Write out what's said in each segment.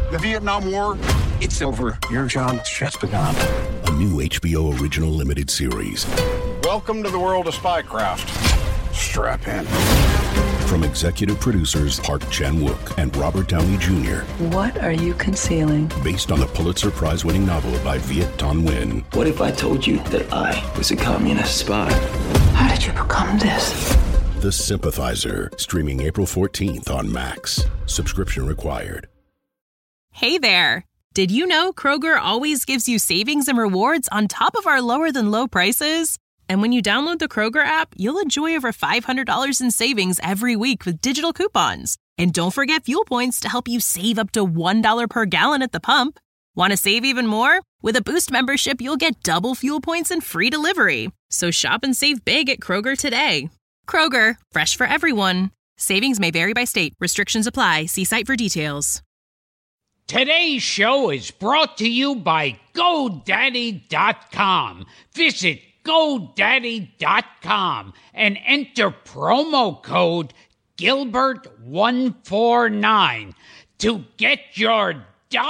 The Vietnam War, it's over. Your job's just begun. A new HBO original limited series. Welcome to the world of spycraft. Strap in. From executive producers Park Chan-wook and Robert Downey Jr. What are you concealing? Based on the Pulitzer Prize-winning novel by Viet Thanh Nguyen. What if I told you that I was a communist spy? How did you become this? The Sympathizer, streaming April 14th on Max. Subscription required. Hey there! Did you know Kroger always gives you savings and rewards on top of our lower-than-low prices? And when you download the Kroger app, you'll enjoy over $500 in savings every week with digital coupons. And don't forget fuel points to help you save up to $1 per gallon at the pump. Want to save even more? With a Boost membership, you'll get double fuel points and free delivery. So shop and save big at Kroger today. Kroger, fresh for everyone. Savings may vary by state. Restrictions apply. See site for details. Today's show is brought to you by GoDaddy.com. Visit GoDaddy.com and enter promo code Gilbert149 to get your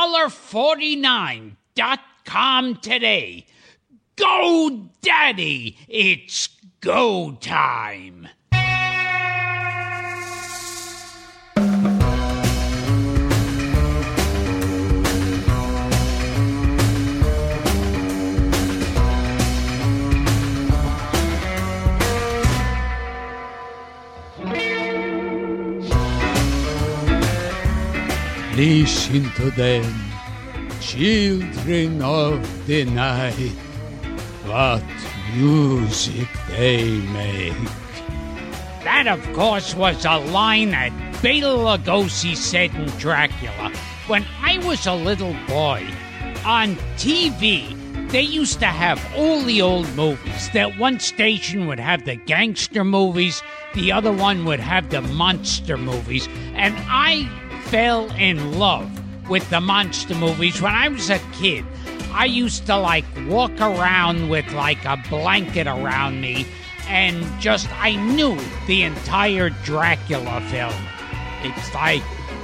$1.49.com today. GoDaddy, it's go time. Listen to them, children of the night, what music they make. That, of course, was a line that Bela Lugosi said in Dracula. When I was a little boy, on TV, they used to have all the old movies. That one station would have the gangster movies, the other one would have the monster movies, and I fell in love with the monster movies when I was a kid. I used to walk around with a blanket around me and I knew the entire Dracula film. It's like,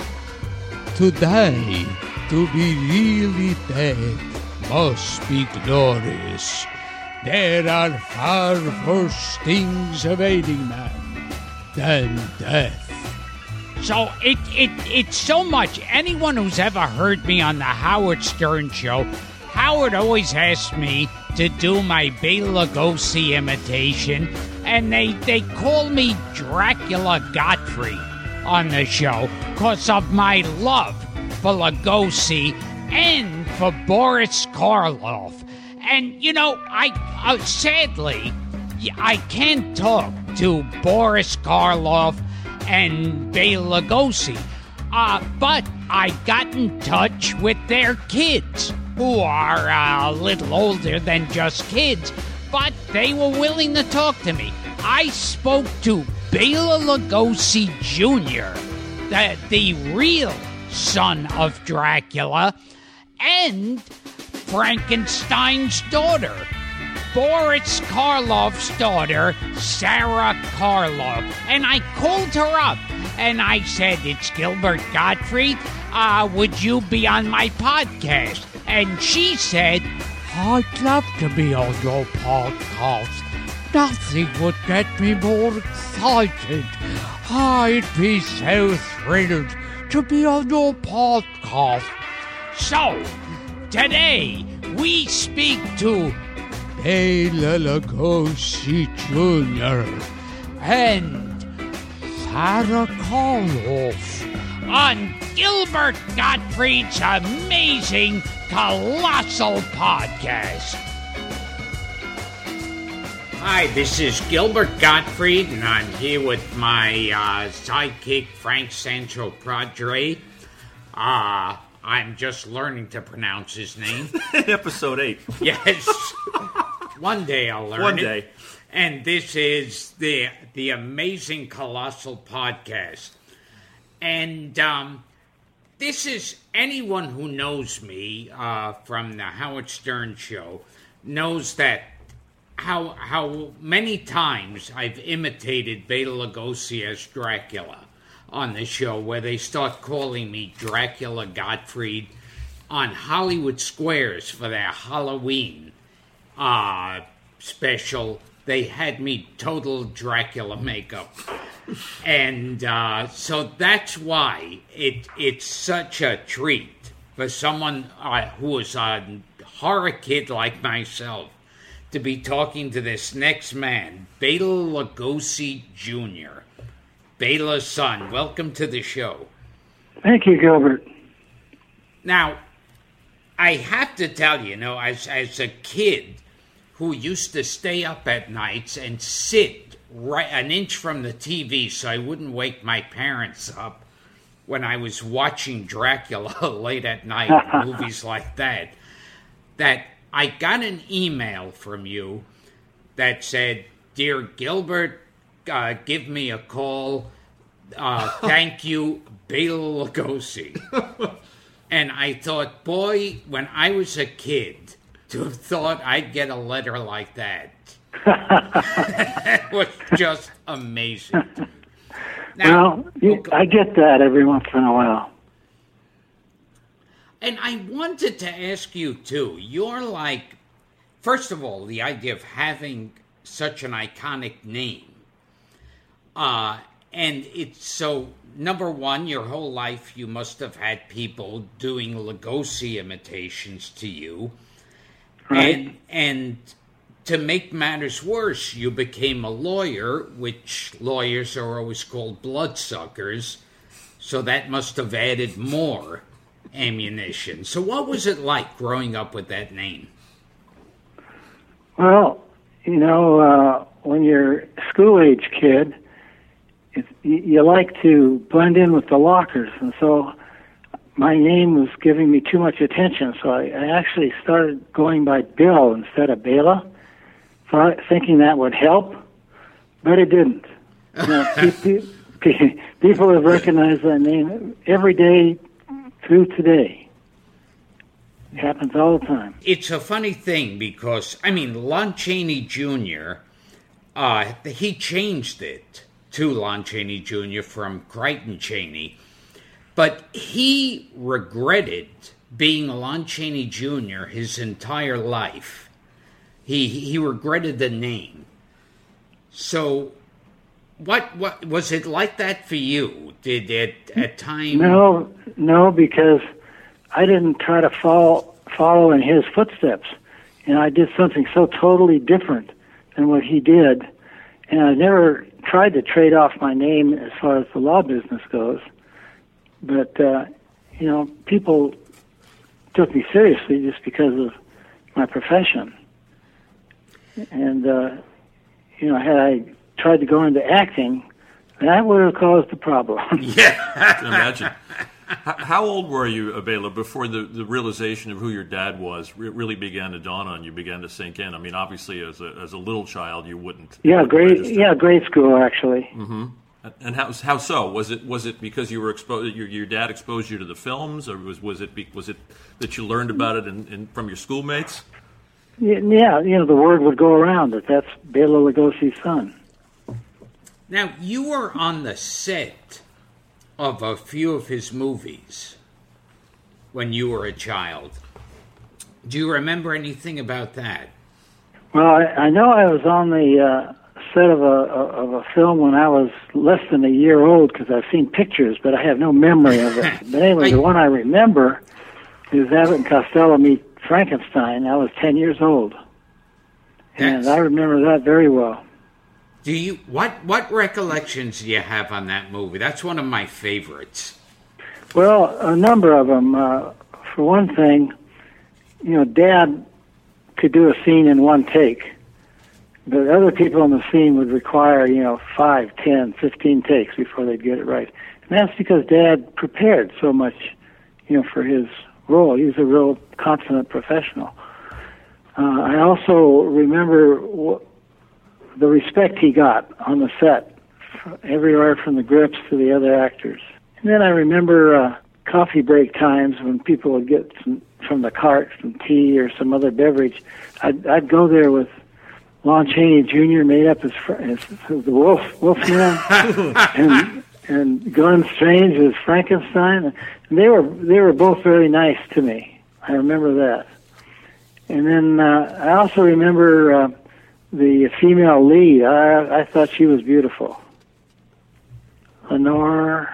today, to be really dead must be glorious. There are far worse things awaiting man than death. So it's so much. Anyone who's ever heard me on the Howard Stern Show, Howard always asks me to do my Bela Lugosi imitation, and they call me Dracula Gottfried on the show because of my love for Lugosi and for Boris Karloff. And, I sadly, I can't talk to Boris Karloff and Bela Lugosi. But I got in touch with their kids, who are a little older than just kids, but they were willing to talk to me. I spoke to Bela Lugosi Jr., the real son of Dracula, and Frankenstein's daughter, Boris Karloff's daughter, Sarah Karloff. And I called her up, and I said, it's Gilbert Gottfried. Would you be on my podcast? And she said, I'd love to be on your podcast. Nothing would get me more excited. I'd be so thrilled to be on your podcast. So, today we speak to Bela Lugosi Jr. and Sarah Karloff on Gilbert Gottfried's amazing Colossal Podcast. Hi, this is Gilbert Gottfried, and I'm here with my sidekick, Frank Sancho Padre. I'm just learning to pronounce his name. Episode 8. Yes. One day I'll learn One it. day. And this is the amazing Colossal Podcast. And this is anyone who knows me from the Howard Stern Show knows that how many times I've imitated Bela Lugosi as Dracula. on the show where they start calling me Dracula Gottfried on Hollywood Squares for their Halloween special. They had me total Dracula makeup. And so that's why it's such a treat for someone who is a horror kid like myself to be talking to this next man, Bela Lugosi Jr., Bela's son. Welcome to the show. Thank you, Gilbert. Now, I have to tell you, as a kid who used to stay up at nights and sit right an inch from the TV so I wouldn't wake my parents up when I was watching Dracula late at night, movies like that I got an email from you that said, "Dear Gilbert, give me a call. Thank you, Bela Lugosi." And I thought, boy, when I was a kid, to have thought I'd get a letter like that. It was just amazing. Now, I get that every once in a while. And I wanted to ask you, too, you're like, first of all, the idea of having such an iconic name. And it's so, number one, your whole life you must have had people doing Lugosi imitations to you. Right. And to make matters worse, you became a lawyer, which lawyers are always called bloodsuckers. So that must have added more ammunition. So what was it like growing up with that name? Well, when you're a school-age kid, you like to blend in with the lockers. And so my name was giving me too much attention. So I actually started going by Bill instead of Bela, thinking that would help, but it didn't. People have recognized that name every day through today. It happens all the time. It's a funny thing because, Lon Chaney Jr., he changed it to Lon Chaney Jr. from Crichton Chaney, but he regretted being Lon Chaney Jr. his entire life. He regretted the name. So what was it like that for you? Did it at times? No, because I didn't try to follow in his footsteps. I did something so totally different than what he did. And I never tried to trade off my name as far as the law business goes. But, people took me seriously just because of my profession. And, had I tried to go into acting, that would have caused a problem. Yeah. I can imagine. How old were you, Bela, before the realization of who your dad was really began to dawn on you, began to sink in? Obviously, as a little child, you wouldn't. Grade school, actually. Mm-hmm. And how so? Was it because you were exposed? Your dad exposed you to the films, or was it that you learned about it from your schoolmates? Yeah, the word would go around that that's Bela Lugosi's son. Now, you were on the set of a few of his movies when you were a child. Do you remember anything about that? Well, I know I was on the set of a film when I was less than a year old because I've seen pictures, but I have no memory of it. But anyway, the one I remember is Abbott and Costello Meet Frankenstein. I was 10 years old. And I remember that very well. Do you what recollections do you have on that movie? That's one of my favorites. Well, a number of them. For one thing, Dad could do a scene in one take, but other people in the scene would require 5, 10, 15 takes before they'd get it right. And that's because Dad prepared so much, for his role. He was a real consummate professional. I also remember the respect he got on the set, everywhere from the grips to the other actors. And then I remember coffee break times when people would get from the cart some tea or some other beverage. I'd go there with Lon Chaney Jr. made up as the Wolfman, and Glenn Strange was Frankenstein. And they were both very nice to me. I remember that. And then I also remember the female lead. I thought she was beautiful. Lenore,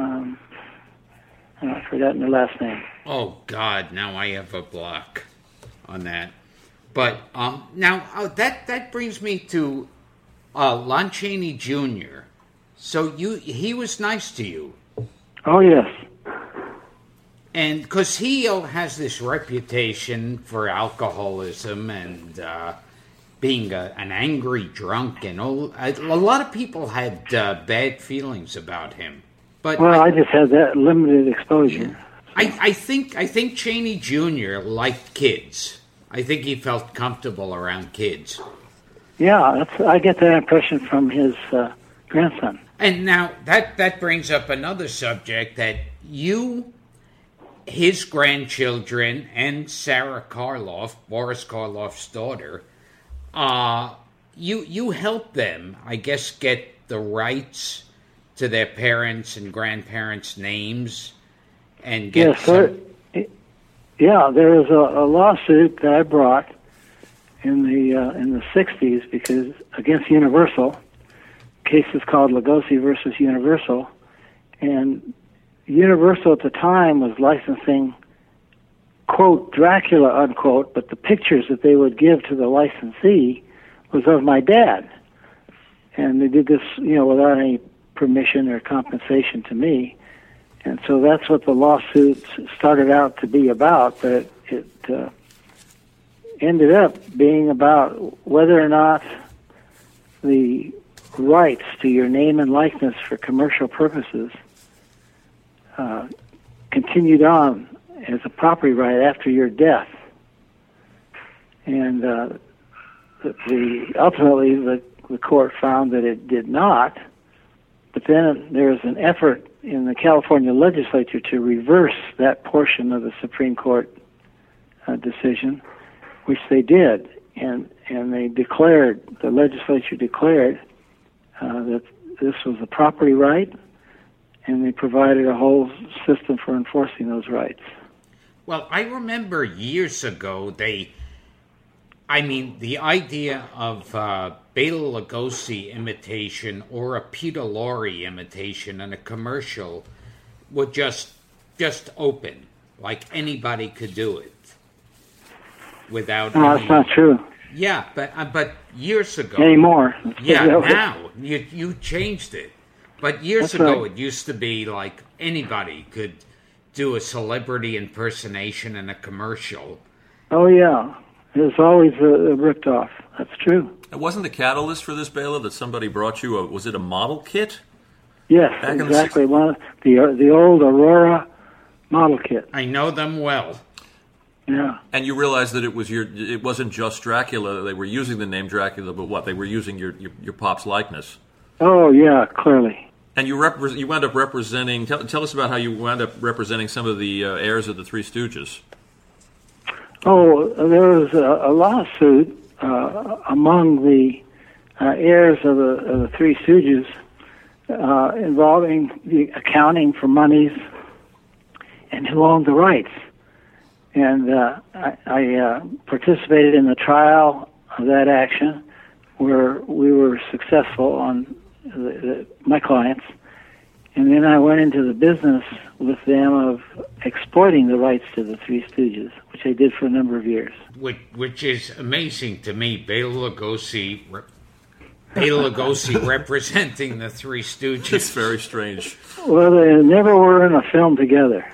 I've forgotten her last name. Oh, God, now I have a block on that. But now that brings me to Lon Chaney Jr. So he was nice to you. Oh, yes. And because he has this reputation for alcoholism and being an angry drunk, and all, a lot of people had bad feelings about him. But I just had that limited exposure. I think Chaney Jr. liked kids. I think he felt comfortable around kids. Yeah, I get that impression from his grandson. And now that brings up another subject that you, his grandchildren, and Sarah Karloff, Boris Karloff's daughter, you helped them, I guess, get the rights to their parents' and grandparents' names, and get Yeah, there was a lawsuit that I brought in the 60s because against Universal. Case is called Lugosi versus Universal, and Universal at the time was licensing, quote, Dracula, unquote, but the pictures that they would give to the licensee was of my dad. And they did this, without any permission or compensation to me. And so that's what the lawsuit started out to be about, but it ended up being about whether or not the rights to your name and likeness for commercial purposes continued on as a property right after your death. And ultimately the court found that it did not, but then there was an effort in the California legislature to reverse that portion of the Supreme Court decision, which they did, and the legislature declared that this was a property right, and they provided a whole system for enforcing those rights. Well, I remember years ago the idea of Bela Lugosi imitation or a Peter Lorre imitation in a commercial would just open, like anybody could do it without. No, that's not true. Yeah, but years ago. Anymore. Yeah, now you changed it. But years ago, right. It used to be like anybody could do a celebrity impersonation in a commercial. Oh, yeah. It was always ripped off. That's true. It wasn't the catalyst for this, Bela, that somebody brought you was it a model kit? Yes, exactly. The old Aurora model kit. I know them well. Yeah. And you realized that it wasn't just Dracula. They were using the name Dracula, but what? They were using your pop's likeness. Oh, yeah, clearly. And you wound up representing. Tell us about how you wound up representing some of the heirs of the Three Stooges. Oh, there was a lawsuit among the heirs of the Three Stooges involving the accounting for monies and who owned the rights. And I participated in the trial of that action, where we were successful on my clients. And then I went into the business with them of exploiting the rights to the Three Stooges, which I did for a number of years. Which is amazing to me. Bela Lugosi representing the Three Stooges. It's very strange. Well, they never were in a film together.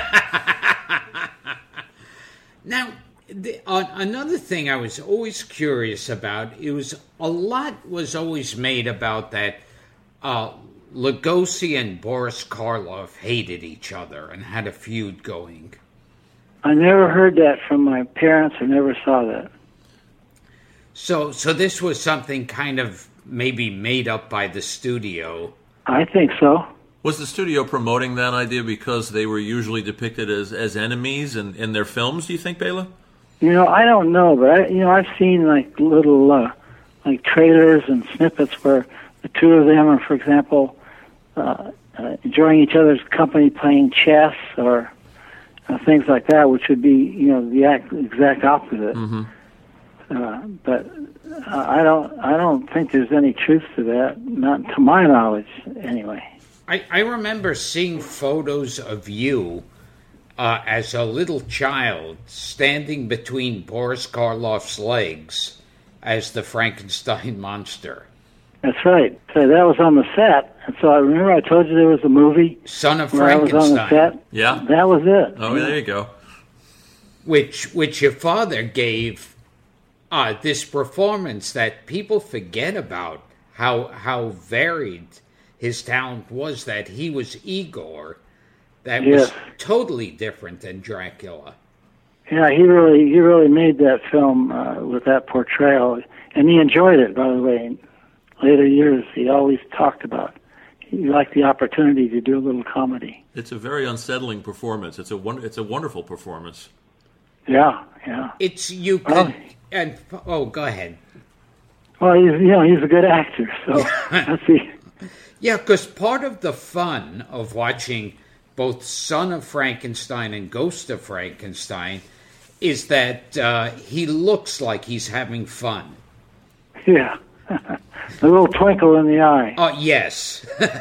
Now, another thing I was always curious about, a lot was always made about that Lugosi and Boris Karloff hated each other and had a feud going. I never heard that from my parents. I never saw that. So this was something kind of maybe made up by the studio. I think so. Was the studio promoting that idea because they were usually depicted as enemies in their films, do you think, Bela? I don't know, but I've seen like little like trailers and snippets where the two of them are, for example, enjoying each other's company, playing chess or things like that, which would be, the exact opposite. Mm-hmm. But I don't think there's any truth to that, not to my knowledge, anyway. I remember seeing photos of you as a little child standing between Boris Karloff's legs as the Frankenstein monster. That's right. So that was on the set. And so I remember I told you there was a movie, Son of where Frankenstein. I was on the set. Yeah. That was it. Oh, there you go. Which your father gave this performance that people forget about, how varied his talent was, that he was Igor. That was totally different than Dracula. Yeah, he really made that film with that portrayal, and he enjoyed it, by the way. In later years, he always talked about he liked the opportunity to do a little comedy. It's a very unsettling performance. It's a wonderful performance. Yeah. It's you could go ahead. Well, he's a good actor, so that's the. Yeah, because part of the fun of watching both Son of Frankenstein and Ghost of Frankenstein is that he looks like he's having fun. Yeah. A little twinkle in the eye. Oh, yes.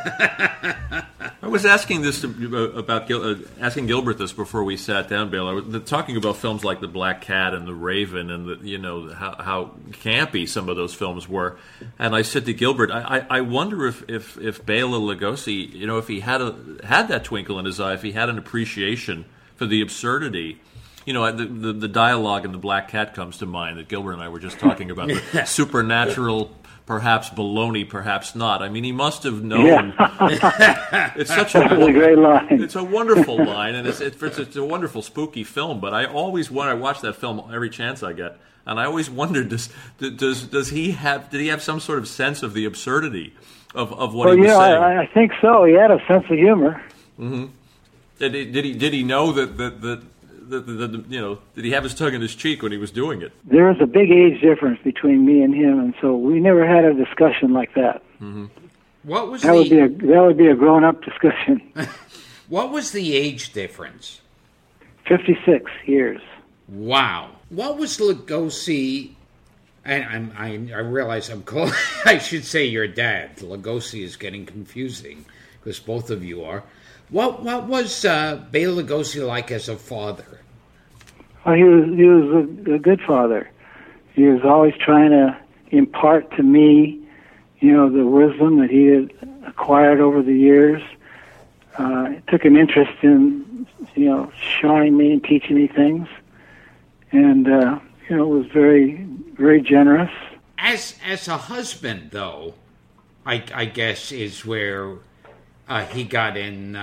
I was asking this about asking Gilbert this before we sat down, Bill. I was talking about films like The Black Cat and The Raven, and how campy some of those films were. And I said to Gilbert, I wonder if Bela Lugosi, if he had that twinkle in his eye, if he had an appreciation for the absurdity. The dialogue in The Black Cat comes to mind that Gilbert and I were just talking about. The supernatural, perhaps baloney, perhaps not. I mean, he must have known. Yeah. It's such a great line. It's a wonderful line, and it's a wonderful spooky film. But I always I watch that film every chance I get, and I always wondered, does he have some sort of sense of the absurdity of what he was saying? I think so. He had a sense of humor. Mm-hmm. Did he know that did he have his tongue in his cheek when he was doing it? There was a big age difference between me and him, and so we never had a discussion like that. Mm-hmm. What was that would be a grown-up discussion. What was the age difference? 56 years. Wow. What was Lugosi? And I realize I'm calling. I should say your dad. Lugosi is getting confusing because both of you are. What was Bela Lugosi like as a father? Well, he was a good father. He was always trying to impart to me, the wisdom that he had acquired over the years. He took an interest in, showing me and teaching me things, and was very, very generous. As a husband, though, I guess is where. He got in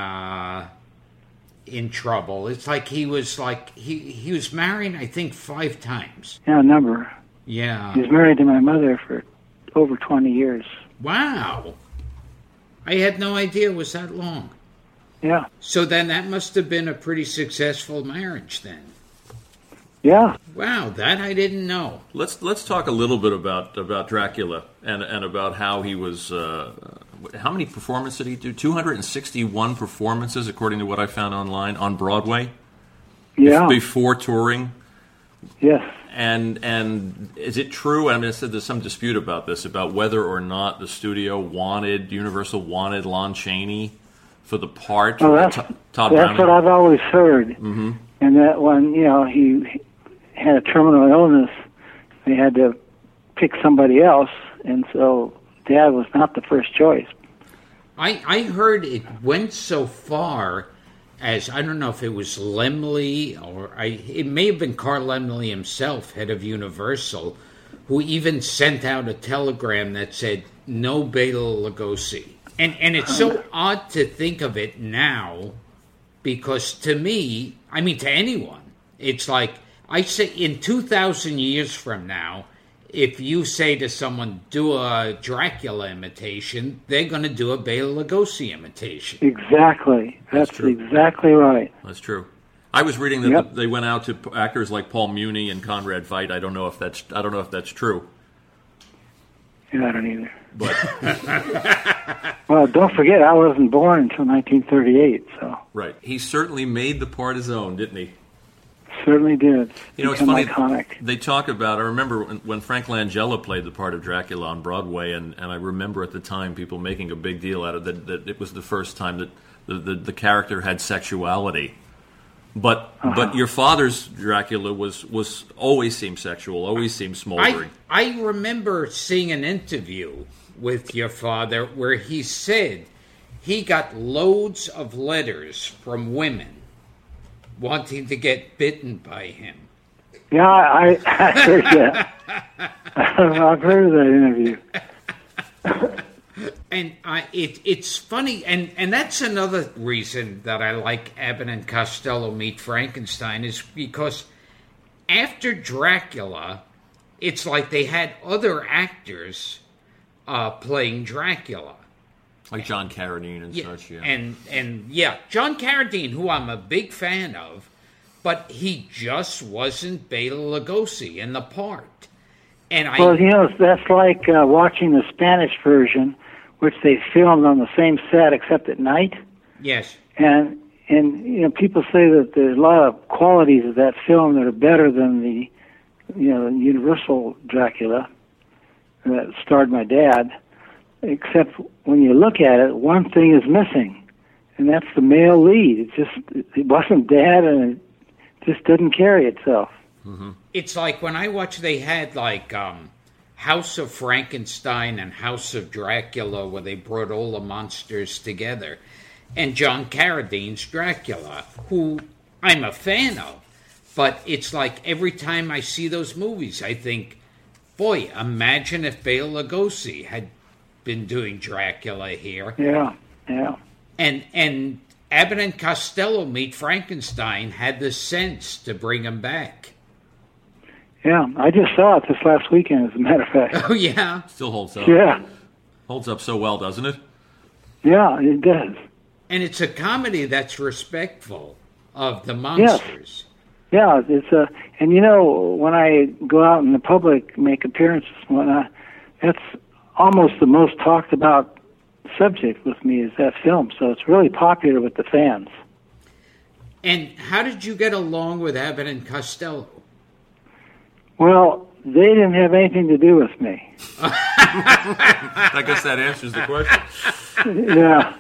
trouble. It's like he was married, I think, 5 times. Yeah, a number. Yeah. He was married to my mother for over 20 years. Wow. I had no idea it was that long. Yeah. So then that must have been a pretty successful marriage then. Yeah. Wow, that I didn't know. Let's talk a little bit about Dracula and about how he was. How many performances did he do? 261 performances, according to what I found online, on Broadway. Yeah. Before touring. Yes. And is it true? I mean, I said there's some dispute about this, about whether or not the studio Universal wanted Lon Chaney for the part. Oh, that's what I've always heard. Mm-hmm. And that when he had a terminal illness, they had to pick somebody else, and so Dad was not the first choice. I heard it went so far as, I don't know if it was Laemmle, it may have been Carl Laemmle himself, head of Universal, who even sent out a telegram that said, no Bela Lugosi. And it's so odd to think of it now, because to me, I mean to anyone, it's like, I say in 2,000 years from now, if you say to someone, do a Dracula imitation, they're going to do a Bela Lugosi imitation. Exactly. That's exactly right. That's true. I was reading that they went out to actors like Paul Muni and Conrad Veidt. I don't know if that's true. Yeah, I don't either. But well, don't forget, I wasn't born until 1938. So right, he certainly made the part his own, didn't he? Certainly did. You know, it's funny. Iconic. They talk about. I remember when Frank Langella played the part of Dracula on Broadway, and I remember at the time people making a big deal out of that it was the first time that the character had sexuality. But your father's Dracula was always seemed sexual, always seemed smoldering. I remember seeing an interview with your father where he said he got loads of letters from women wanting to get bitten by him. Yeah, I heard that. I've heard of that interview. And it's funny, and that's another reason that I like Abbott and Costello Meet Frankenstein, is because after Dracula, it's like they had other actors playing Dracula. Like John Carradine and such, yeah. And John Carradine, who I'm a big fan of, but he just wasn't Bela Lugosi in the part. Well, you know, that's like watching the Spanish version, which they filmed on the same set except at night. Yes. And you know, people say that there's a lot of qualities of that film that are better than the Universal Dracula that starred my dad. Except when you look at it, one thing is missing, and that's the male lead. It wasn't Dad, and it just didn't carry itself. Mm-hmm. It's like when I watch, they had like House of Frankenstein and House of Dracula, where they brought all the monsters together, and John Carradine's Dracula, who I'm a fan of, but it's like every time I see those movies, I think, boy, imagine if Bela Lugosi had been doing Dracula here. Yeah. And Abbott and Costello Meet Frankenstein had the sense to bring him back. Yeah, I just saw it this last weekend, as a matter of fact. Oh, yeah? Still holds up. Yeah. Holds up so well, doesn't it? Yeah, it does. And it's a comedy that's respectful of the monsters. Yes. Yeah, and you know, when I go out in the public, make appearances, that's almost the most talked about subject with me is that film, so it's really popular with the fans. And how did you get along with Abbott and Costello? Well, they didn't have anything to do with me. I guess that answers the question. Yeah.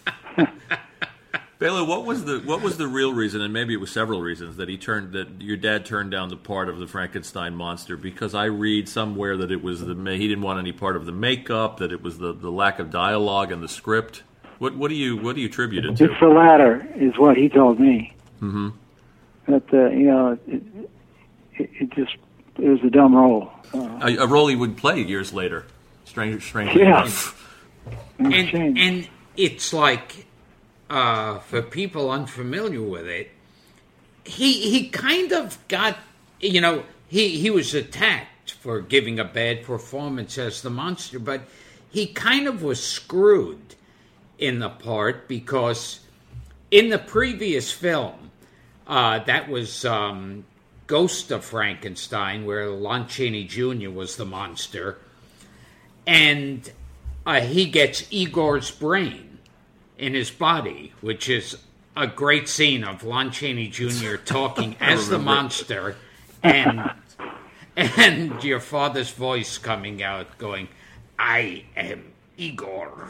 Bela, what was the real reason, and maybe it was several reasons, that your dad turned down the part of the Frankenstein monster? Because I read somewhere that it was he didn't want any part of the makeup, that it was the lack of dialogue in the script. What do you attribute it to? It's the latter, is what he told me. Mm-hmm. That it was a dumb role. A role he would play years later. Strangely yeah. enough. And it's like, for people unfamiliar with it, he kind of got, he was attacked for giving a bad performance as the monster, but he kind of was screwed in the part because in the previous film, that was Ghost of Frankenstein, where Lon Chaney Jr. was the monster, and he gets Igor's brain in his body, which is a great scene of Lon Chaney Jr. talking as the monster, and your father's voice coming out going, "I am Igor."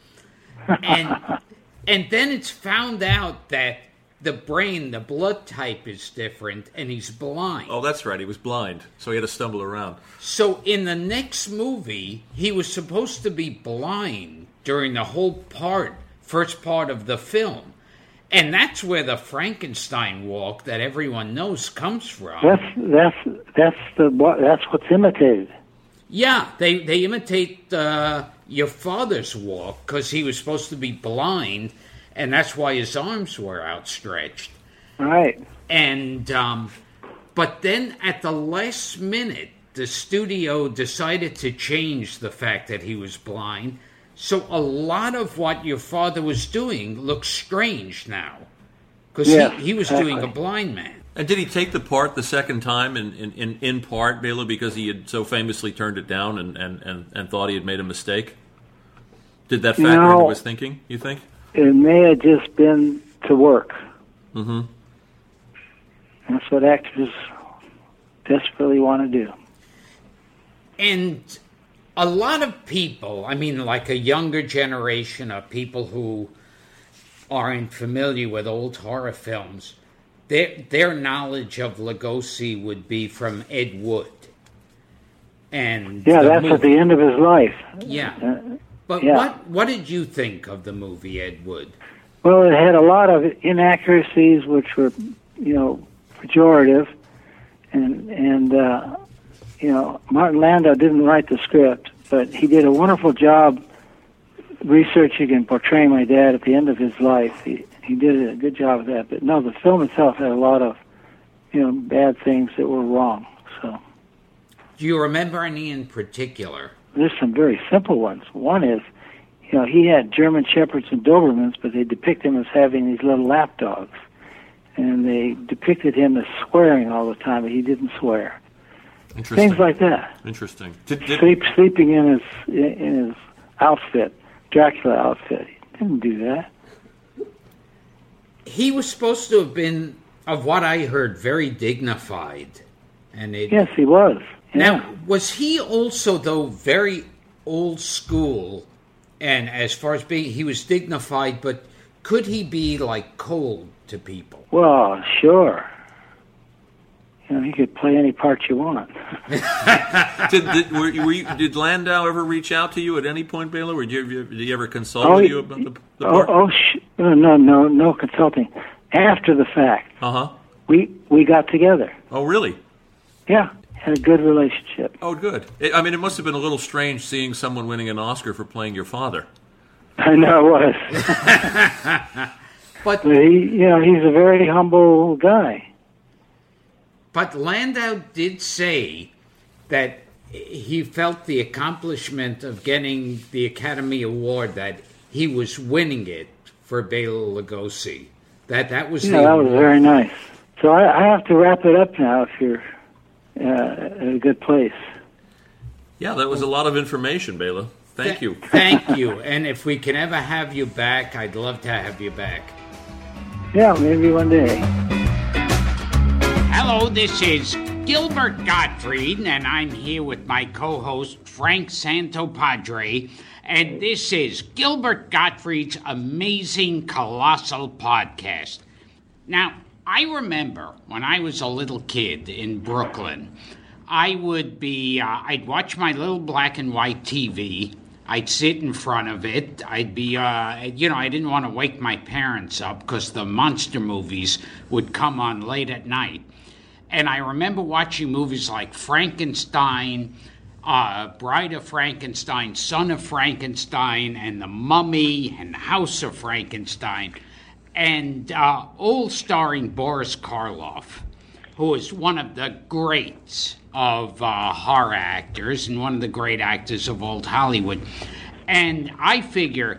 And then it's found out that the brain, the blood type is different, and he's blind. Oh, that's right. He was blind, so he had to stumble around. So in the next movie, he was supposed to be blind during the whole first part of the film. And that's where the Frankenstein walk that everyone knows comes from. That's what's imitated. Yeah, they imitate your father's walk because he was supposed to be blind, and that's why his arms were outstretched. Right. And but then at the last minute, the studio decided to change the fact that he was blind. So a lot of what your father was doing looks strange now, because he was doing a blind man. And did he take the part the second time in part, Bela, because he had so famously turned it down and thought he had made a mistake? Did that factor into his thinking, you think? It may have just been to work. Mm-hmm. That's what actors desperately want to do. And a lot of people, I mean, like a younger generation of people who aren't familiar with old horror films, their knowledge of Lugosi would be from Ed Wood. And that's at the end of his life. Yeah. But what did you think of the movie Ed Wood? Well, it had a lot of inaccuracies which were, pejorative. And Martin Landau didn't write the script, but he did a wonderful job researching and portraying my dad at the end of his life. He did a good job of that. But no, the film itself had a lot of, bad things that were wrong. So, do you remember any in particular? There's some very simple ones. One is, he had German Shepherds and Dobermans, but they depict him as having these little lap dogs. And they depicted him as swearing all the time, but he didn't swear. Things like that. Interesting. Sleeping in his outfit, Dracula outfit. He didn't do that. He was supposed to have been, of what I heard, very dignified. Yes, he was. Yeah. Now, was he also, though, very old school? And as far as being, he was dignified, but could he be, cold to people? Well, sure. You could play any part you want. Did Landau ever reach out to you at any point, Bela? Or did he ever consult with you about the part? No consulting. After the fact, we got together. Oh, really? Yeah, had a good relationship. Oh, good. It must have been a little strange seeing someone winning an Oscar for playing your father. I know it was. But he's a very humble guy. But Landau did say that he felt the accomplishment of getting the Academy Award, that he was winning it for Bela Lugosi. That was that was very nice. So I have to wrap it up now if you're at a good place. Yeah, that was a lot of information, Bela. Thank you. Thank you. And if we can ever have you back, I'd love to have you back. Yeah, maybe one day. Hello, this is Gilbert Gottfried, and I'm here with my co-host, Frank Santopadre, and this is Gilbert Gottfried's Amazing Colossal Podcast. Now, I remember when I was a little kid in Brooklyn, I would be, I'd watch my little black and white TV. I'd sit in front of it. I'd be, I didn't want to wake my parents up because the monster movies would come on late at night. And I remember watching movies like Frankenstein, Bride of Frankenstein, Son of Frankenstein, and The Mummy, and House of Frankenstein, and all starring Boris Karloff, who is one of the greats of horror actors and one of the great actors of old Hollywood. And I figure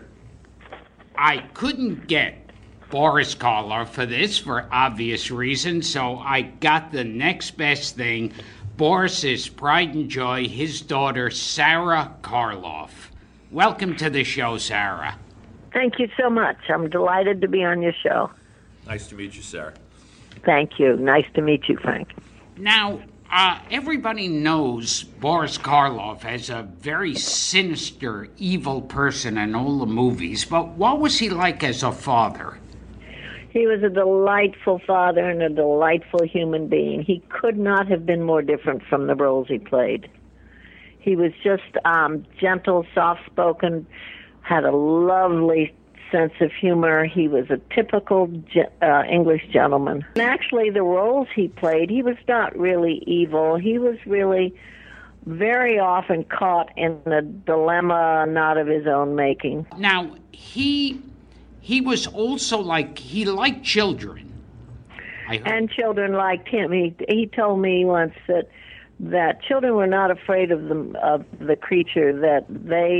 I couldn't get Boris Karloff for this for obvious reasons, so I got the next best thing, Boris's pride and joy, his daughter, Sarah Karloff. Welcome to the show, Sarah. Thank you so much. I'm delighted to be on your show. Nice to meet you, Sarah. Thank you. Nice to meet you, Frank. Now, everybody knows Boris Karloff as a very sinister, evil person in all the movies, but what was he like as a father? He was a delightful father and a delightful human being. He could not have been more different from the roles he played. He was just gentle, soft-spoken, had a lovely sense of humor. He was a typical English gentleman. And actually, the roles he played, he was not really evil. He was really very often caught in a dilemma not of his own making. Now, he was also he liked children. And children liked him. He told me once that children were not afraid of the creature, that they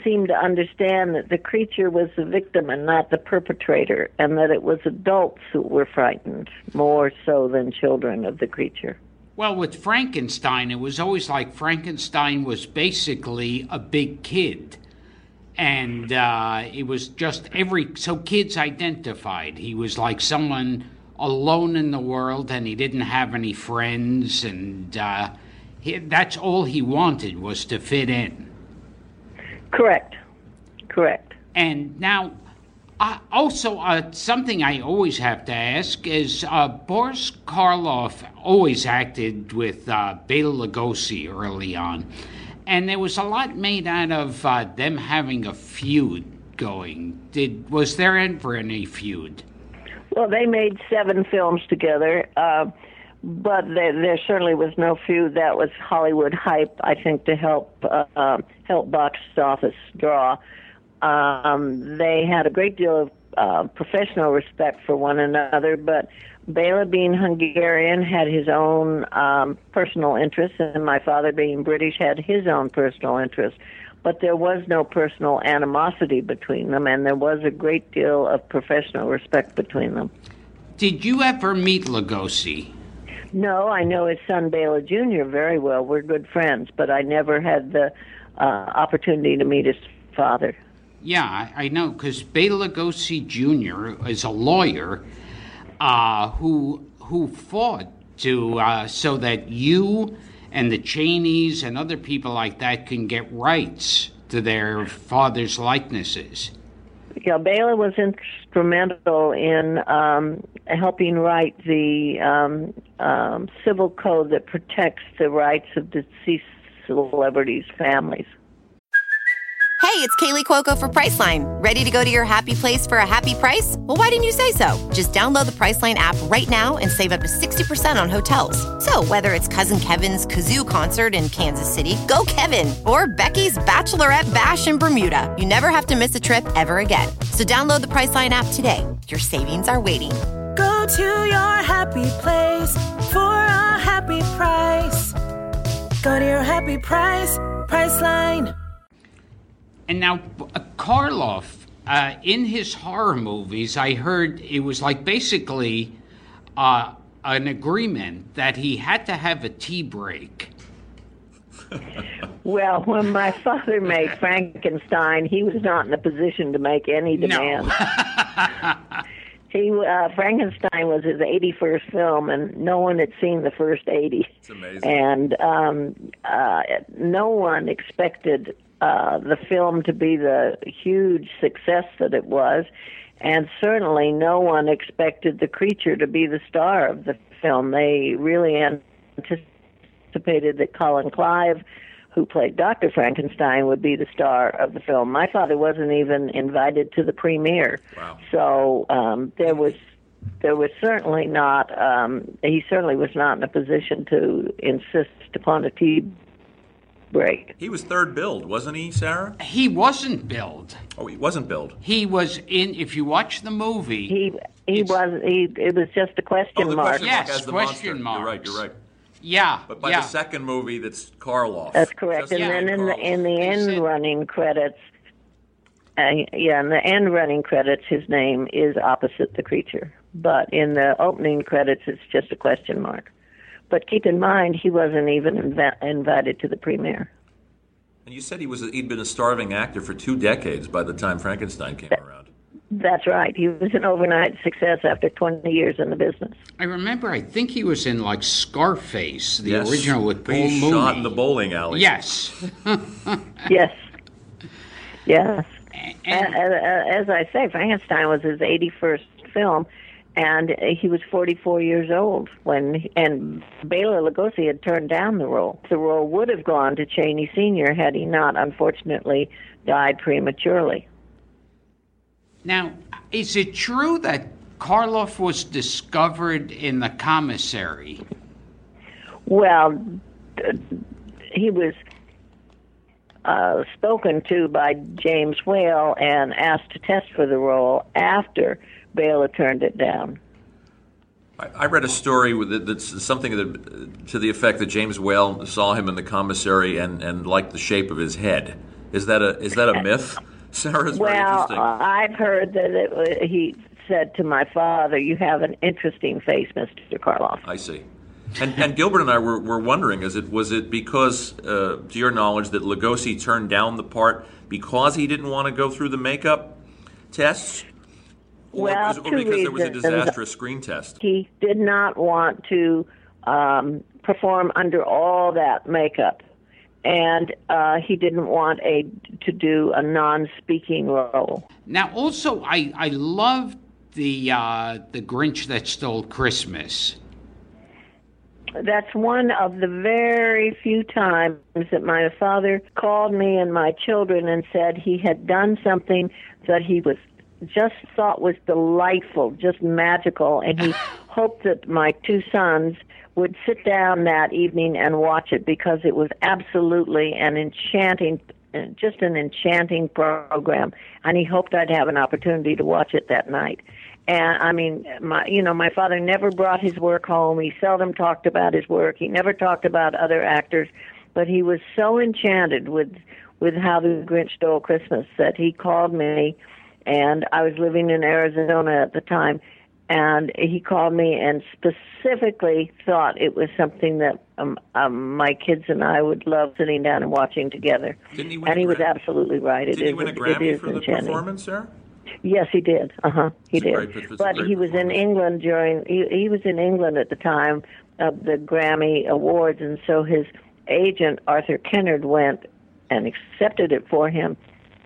seemed to understand that the creature was the victim and not the perpetrator, and that it was adults who were frightened more so than children of the creature. Well, with Frankenstein, it was always like Frankenstein was basically a big kid. And it was just so kids identified. He was like someone alone in the world, and he didn't have any friends, and that's all he wanted, was to fit in. Correct. And now, also, something I always have to ask is, Boris Karloff always acted with Bela Lugosi early on, and there was a lot made out of them having a feud going. Was there ever any feud? Well, they made 7 films together, but there certainly was no feud. That was Hollywood hype, I think, to help box office draw. They had a great deal of professional respect for one another, but Bela, being Hungarian, had his own personal interests, and my father, being British, had his own personal interests. But there was no personal animosity between them, and there was a great deal of professional respect between them. Did you ever meet Lugosi? No, I know his son Bela Jr. very well. We're good friends, but I never had the opportunity to meet his father. Yeah, I know, because Bela Lugosi Jr. is a lawyer who fought to so that you and the Cheneys and other people like that can get rights to their father's likenesses. Yeah, Bela was instrumental in helping write the civil code that protects the rights of deceased celebrities' families. Hey, it's Kaylee Cuoco for Priceline. Ready to go to your happy place for a happy price? Well, why didn't you say so? Just download the Priceline app right now and save up to 60% on hotels. So whether it's Cousin Kevin's Kazoo Concert in Kansas City, go Kevin, or Becky's Bachelorette Bash in Bermuda, you never have to miss a trip ever again. So download the Priceline app today. Your savings are waiting. Go to your happy place for a happy price. Go to your happy price, Priceline. And now, Karloff, in his horror movies, I heard it was like basically an agreement that he had to have a tea break. Well, when my father made Frankenstein, he was not in a position to make any demands. No. Frankenstein was his 81st film, and no one had seen the first 80. It's amazing. And no one expected the film to be the huge success that it was, and certainly no one expected the creature to be the star of the film. They really anticipated that Colin Clive, who played Dr. Frankenstein, would be the star of the film. My father wasn't even invited to the premiere. Wow. So there was certainly not, he certainly was not in a position to insist upon a tea break. He was third billed, wasn't he, Sarah? He wasn't billed. Oh, he wasn't billed. He was in, if you watch the movie... it was just a question mark. Yes, question mark. You're right. Yeah. But by the second movie, that's Karloff. That's correct. And then in the end running credits, in the end running credits, his name is opposite the creature. But in the opening credits, it's just a question mark. But keep in mind, he wasn't even invited to the premiere. And you said he'd been a starving actor for 2 decades by the time Frankenstein came around. That's right. He was an overnight success after 20 years in the business. I remember, I think he was in, like, Scarface, the original with Paul Mooney. He shot in the bowling alley. Yes. Yes. As I say, Frankenstein was his 81st film, and he was 44 years old and Bela Lugosi had turned down the role. The role would have gone to Chaney Sr. had he not, unfortunately, died prematurely. Now, is it true that Karloff was discovered in the commissary? Well, he was spoken to by James Whale and asked to test for the role after Bela turned it down. I read a story that's something to the effect that James Whale saw him in the commissary and liked the shape of his head. Is that a myth? Sarah's very interesting. Well, I've heard that he said to my father, "You have an interesting face, Mr. Karloff." I see. And Gilbert and I were wondering, was it because, to your knowledge, that Lugosi turned down the part because he didn't want to go through the makeup tests? Or because there was a disastrous screen test? He did not want to perform under all that makeup. And he didn't want to do a non-speaking role. Now, also, I loved the Grinch That Stole Christmas. That's one of the very few times that my father called me and my children and said he had done something that he just thought was delightful, just magical, and he hoped that my two sons would sit down that evening and watch it because it was absolutely an enchanting program, and he hoped I'd have an opportunity to watch it that night. And I mean, my father never brought his work home. He seldom talked about his work. He never talked about other actors, but he was so enchanted with How the Grinch Stole Christmas that he called me, and I was living in Arizona at the time, and he called me and specifically thought it was something that my kids and I would love sitting down and watching together. And he was absolutely right. Did he win a Grammy for the performance, Sarah? Yes, he did. He did. But he was in England he was in England at the time of the Grammy Awards, and so his agent, Arthur Kennard, went and accepted it for him.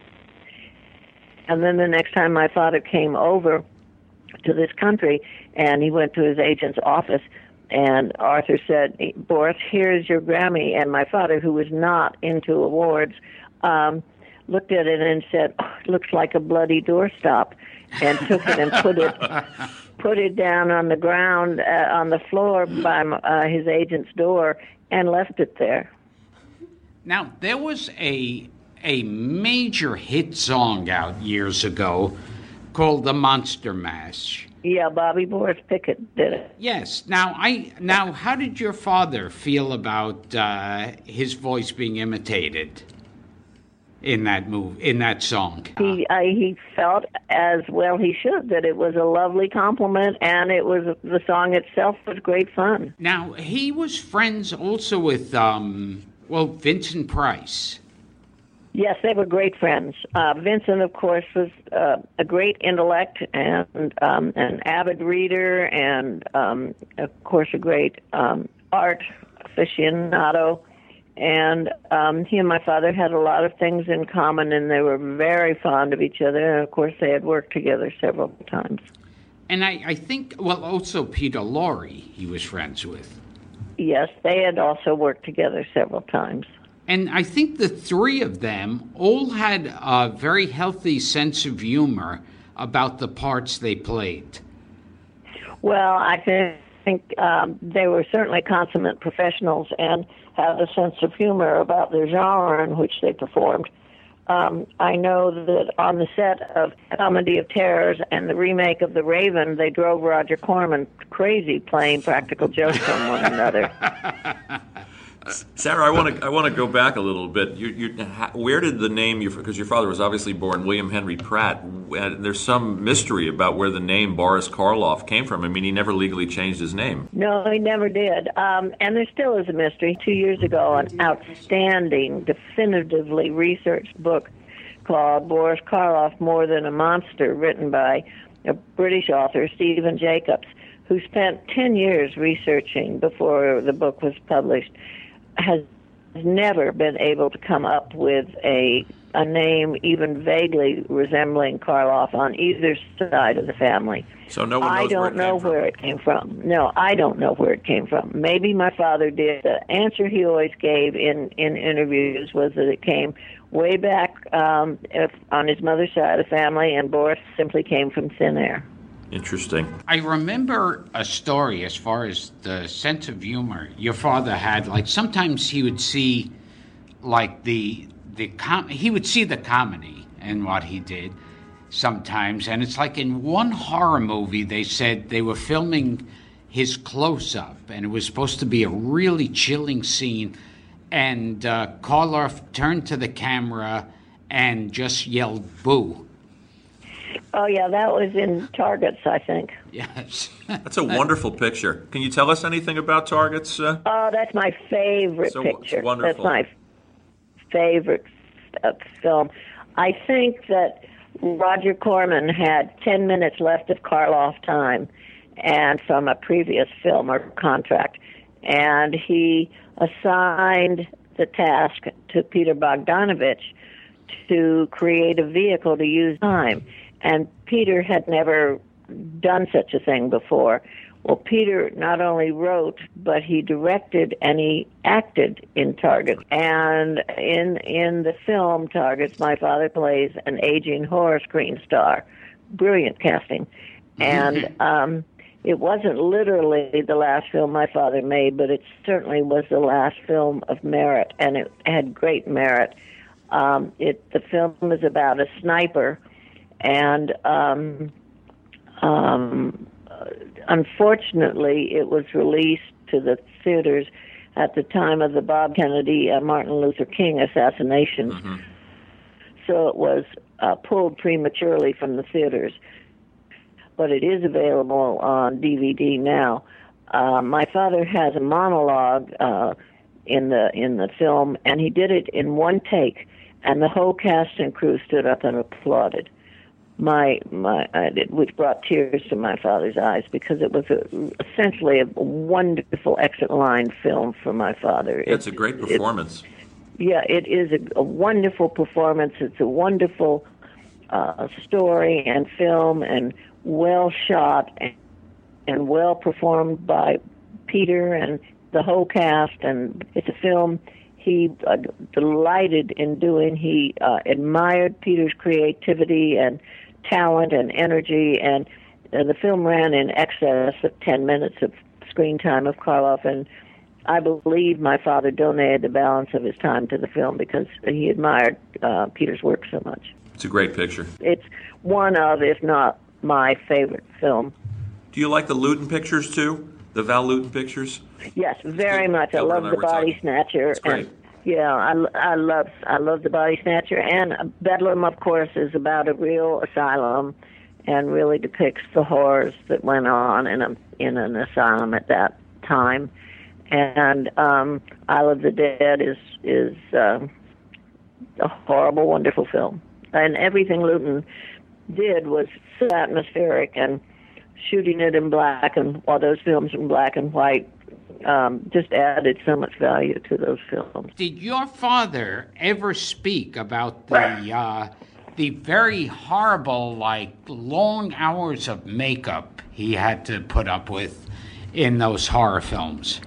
And then the next time my father came over to this country, and he went to his agent's office, and Arthur said, "Boris, here's your Grammy." And my father, who was not into awards, looked at it and said, "Oh, it looks like a bloody doorstop," and took it and put it down on the ground on the floor by his agent's door and left it there. Now, there was a major hit song out years ago called The Monster Mash. Yeah, Bobby Boris Pickett did it. Yes. Now, how did your father feel about his voice being imitated in that song? He felt, as well he should, that it was a lovely compliment, and the song itself was great fun. Now, he was friends also with Vincent Price. Yes, they were great friends. Vincent, of course, was a great intellect and an avid reader, and of course a great art aficionado. And he and my father had a lot of things in common, and they were very fond of each other. And of course, they had worked together several times. And I think, also Peter Lorre he was friends with. Yes, they had also worked together several times. And I think the three of them all had a very healthy sense of humor about the parts they played. Well, I think they were certainly consummate professionals and had a sense of humor about the genre in which they performed. I know that on the set of Comedy of Terrors and the remake of The Raven, they drove Roger Corman crazy playing practical jokes on one another. Sarah, I want to go back a little bit. Where did the name, because your father was obviously born William Henry Pratt, there's some mystery about where the name Boris Karloff came from. I mean, he never legally changed his name. No, he never did. And there still is a mystery. 2 years ago, an outstanding, definitively researched book called Boris Karloff, More Than a Monster, written by a British author, Stephen Jacobs, who spent 10 years researching before the book was published, has never been able to come up with a name even vaguely resembling Karloff on either side of the family. So no one knows I don't know where it came from. No, I don't know where it came from. Maybe my father did. The answer he always gave in interviews was that it came way back on his mother's side of the family, and Boris simply came from thin air. Interesting. I remember a story as far as the sense of humor your father had. Like sometimes he would see, like he would see the comedy in what he did sometimes, and it's like in one horror movie they said they were filming his close-up, and it was supposed to be a really chilling scene, and Karloff turned to the camera and just yelled boo. Oh, yeah, that was in Targets, I think. Yes. That's a wonderful picture. Can you tell us anything about Targets? Oh, that's my favorite picture. Wonderful. That's my favorite film. I think that Roger Corman had 10 minutes left of Karloff time and from a previous film or contract, and he assigned the task to Peter Bogdanovich to create a vehicle to use time. And Peter had never done such a thing before. Well, Peter not only wrote, but he directed and he acted in Targets. And in the film Targets, my father plays an aging horror screen star. Brilliant casting. And it wasn't literally the last film my father made, but it certainly was the last film of merit, and it had great merit. The film is about a sniper, and unfortunately, it was released to the theaters at the time of the Bob Kennedy and Martin Luther King assassinations. So it was pulled prematurely from the theaters. But it is available on DVD now. My father has a monologue in the film, and he did it in one take, and the whole cast and crew stood up and applauded. Which brought tears to my father's eyes, because it was essentially a wonderful, excellent line film for my father. It's a great performance. It is a wonderful performance. It's a wonderful story and film, and well shot and well performed by Peter and the whole cast. And it's a film he delighted in doing. He admired Peter's creativity and talent and energy, and the film ran in excess of 10 minutes of screen time of Karloff, and I believe my father donated the balance of his time to the film because he admired Peter's work so much. It's a great picture. It's one of, if not my favorite film. Do you like the Lewton pictures too? The Val Lewton pictures? Yes, very much. I love The Body Snatcher. It's great. And, yeah, I love The Body Snatcher, and Bedlam, of course, is about a real asylum, and really depicts the horrors that went on in an asylum at that time. And Isle of the Dead is a horrible, wonderful film, and everything Lewton did was so atmospheric, and shooting it in black, and all those films in black and white. Just added so much value to those films. Did your father ever speak about the very horrible, long hours of makeup he had to put up with in those horror films?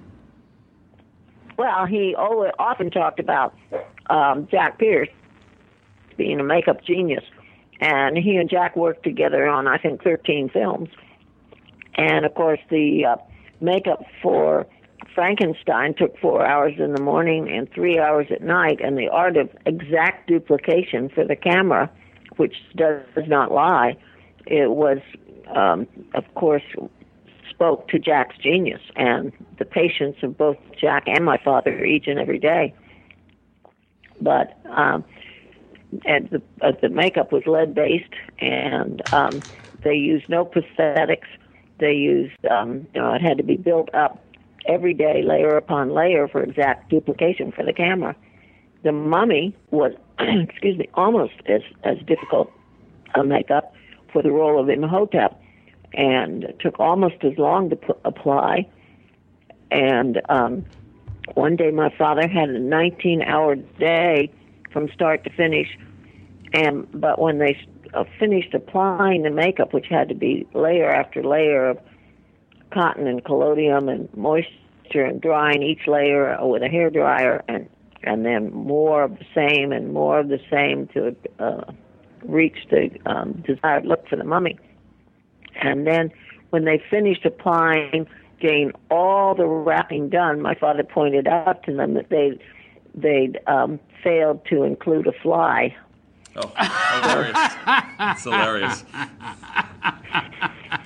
Well, he often talked about Jack Pierce being a makeup genius, and he and Jack worked together on, I think, 13 films. And, of course, the makeup for Frankenstein took 4 hours in the morning and 3 hours at night, and the art of exact duplication for the camera, which does not lie, it was, of course, spoke to Jack's genius and the patience of both Jack and my father each and every day. But and the makeup was lead-based, and they used no prosthetics. They used, it had to be built up every day, layer upon layer, for exact duplication for the camera. The Mummy was, almost as difficult a makeup for the role of Imhotep, and it took almost as long to apply. And one day my father had a 19-hour day from start to finish, but when they finished applying the makeup, which had to be layer after layer of cotton and collodium and moisture, and drying each layer with a hairdryer, and then more of the same and more of the same to reach the desired look for the Mummy. And then when they finished applying, getting all the wrapping done, my father pointed out to them that they'd failed to include a fly. Oh, hilarious. It's hilarious.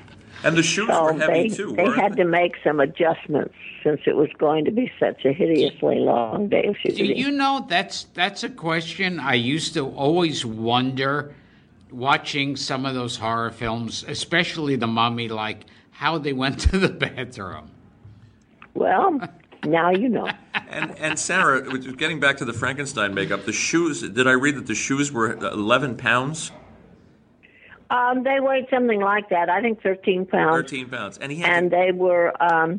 And the shoes were heavy, too, They had to make some adjustments since it was going to be such a hideously long day of shooting. Do you know, that's a question I used to always wonder, watching some of those horror films, especially The Mummy, like how they went to the bathroom. Well, now you know. And Sarah, getting back to the Frankenstein makeup, the shoes, did I read that the shoes were 11 pounds? They weighed something like that. I think 13 pounds. 13 pounds. And they were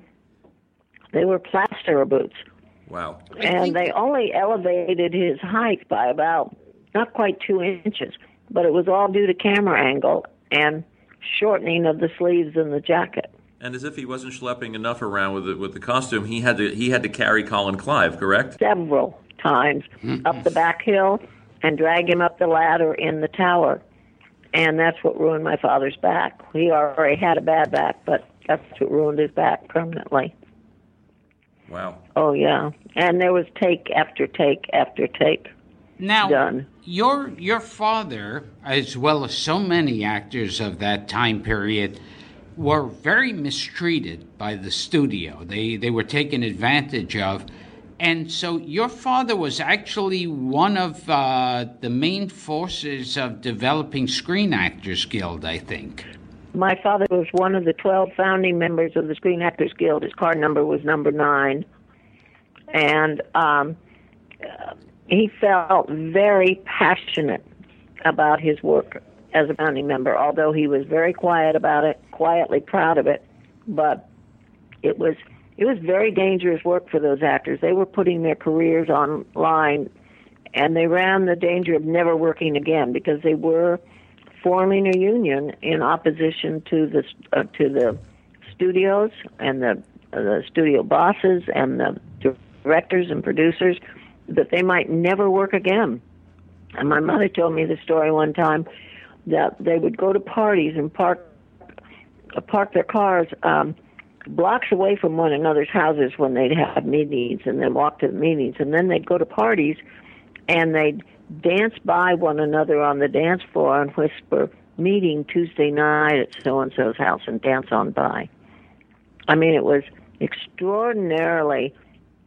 plaster boots. Wow. And they only elevated his height by about, not quite 2 inches, but it was all due to camera angle and shortening of the sleeves and the jacket. And as if he wasn't schlepping enough around with the costume, he had to carry Colin Clive, correct? Several times up the back hill and drag him up the ladder in the tower. And that's what ruined my father's back. He already had a bad back, but that's what ruined his back permanently. Wow. Oh, yeah. And there was take after take after take done. Your father, as well as so many actors of that time period, were very mistreated by the studio. They were taken advantage of. And so your father was actually one of the main forces of developing Screen Actors Guild, I think. My father was one of the 12 founding members of the Screen Actors Guild. His card number was number 9. And he felt very passionate about his work as a founding member, although he was very quiet about it, quietly proud of it. But it was very dangerous work for those actors. They were putting their careers on line, and they ran the danger of never working again because they were forming a union in opposition to the studios and the studio bosses and the directors and producers, that they might never work again. And my mother told me the story one time that they would go to parties and park their cars blocks away from one another's houses when they'd have meetings, and then walk to the meetings, and then they'd go to parties and they'd dance by one another on the dance floor and whisper, "Meeting Tuesday night at so-and-so's house," and dance on by. I mean, it was extraordinarily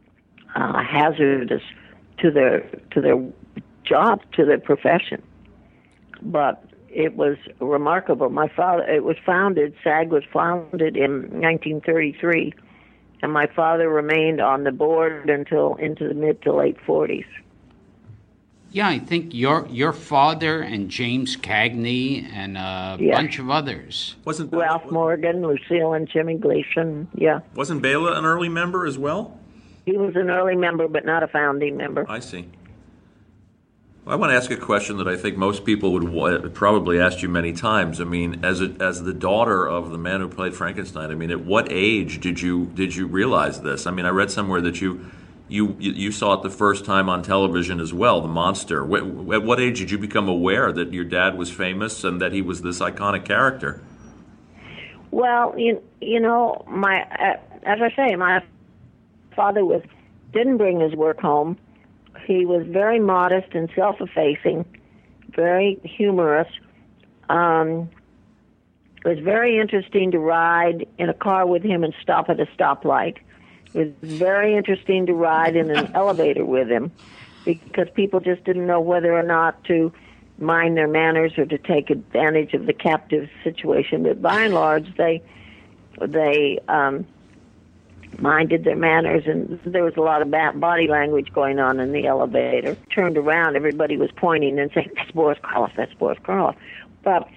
hazardous to their job, to their profession. But it was remarkable. SAG was founded in 1933, and my father remained on the board until into the mid to late 40s. Yeah, I think your father and James Cagney and a bunch of others. Wasn't Ralph Morgan, Lucille and Jimmy Gleason, yeah. Wasn't Bela an early member as well? He was an early member, but not a founding member. I see. Well, I want to ask a question that I think most people would probably ask you many times. I mean, as the daughter of the man who played Frankenstein, I mean, at what age did you realize this? I mean, I read somewhere that you saw it the first time on television as well, The Monster. At what age did you become aware that your dad was famous and that he was this iconic character? Well, you know, as I say, my father didn't bring his work home. He was very modest and self-effacing, very humorous. It was very interesting to ride in a car with him and stop at a stoplight. It was very interesting to ride in an elevator with him because people just didn't know whether or not to mind their manners or to take advantage of the captive situation. But by and large, they minded their manners, and there was a lot of body language going on in the elevator. Turned around, everybody was pointing and saying, "That's Boris Karloff, that's Boris Karloff." But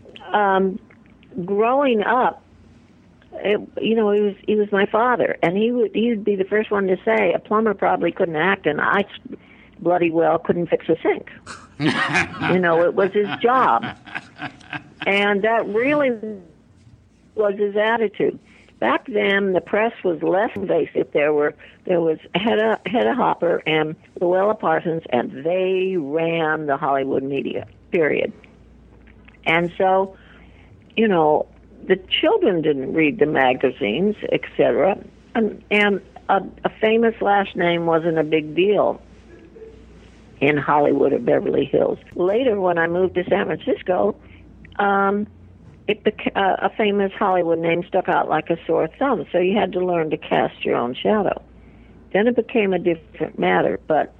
growing up, he was my father, and he would be the first one to say, a plumber probably couldn't act, and I bloody well couldn't fix a sink. It was his job. And that really was his attitude. Back then, the press was less invasive. There was Hedda Hopper and Luella Parsons, and they ran the Hollywood media, period. And so, the children didn't read the magazines, etc. And a famous last name wasn't a big deal in Hollywood or Beverly Hills. Later, when I moved to San Francisco, a famous Hollywood name stuck out like a sore thumb, so you had to learn to cast your own shadow. Then it became a different matter, but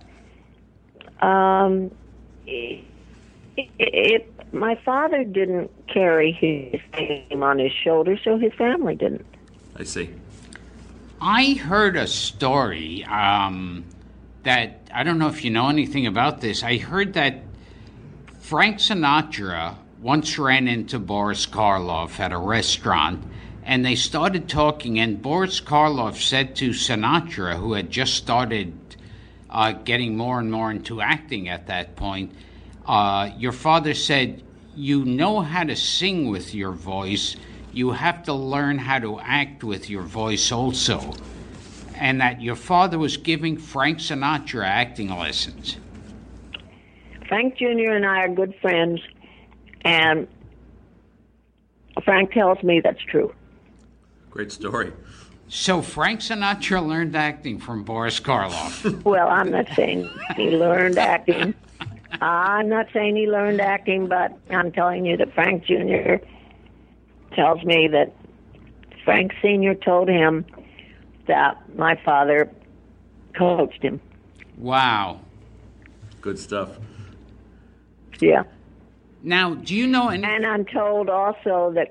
my father didn't carry his name on his shoulders, so his family didn't. I see. I heard a story that, I don't know if you know anything about this. I heard that Frank Sinatra once ran into Boris Karloff at a restaurant, and they started talking, and Boris Karloff said to Sinatra, who had just started getting more and more into acting at that point, your father said, you know how to sing with your voice, you have to learn how to act with your voice also. And that your father was giving Frank Sinatra acting lessons. Frank Jr. and I are good friends, and Frank tells me that's true. Great story. So Frank Sinatra learned acting from Boris Karloff. Well, I'm not saying he learned acting. I'm not saying he learned acting, but I'm telling you that Frank Jr. tells me that Frank Sr. told him that my father coached him. Wow. Good stuff. Yeah. Now, do you know any... And I'm told also that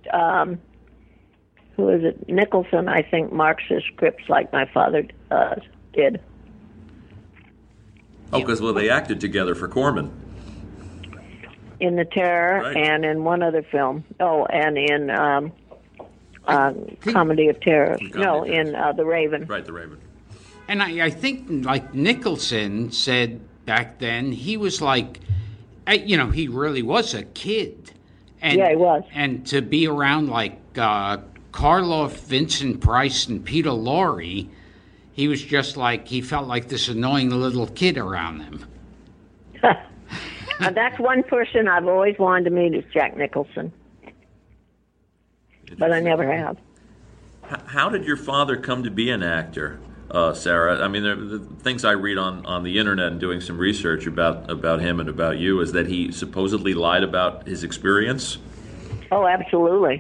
who is it? Nicholson, I think, marks his scripts like my father did. Oh, because, they acted together for Corman. In The Terror, right. And in one other film. Oh, and in Comedy of Terror. In The Raven. Right, The Raven. And I think, like Nicholson said back then, he was like, he really was a kid. And, yeah, he was. And to be around like Karloff, Vincent Price, and Peter Lorre, he was just like, he felt like this annoying little kid around them. That's one person I've always wanted to meet is Jack Nicholson. But I never have. How did your father come to be an actor, Sarah? I mean, the things I read on the internet and doing some research about him and about you is that he supposedly lied about his experience. Oh, absolutely.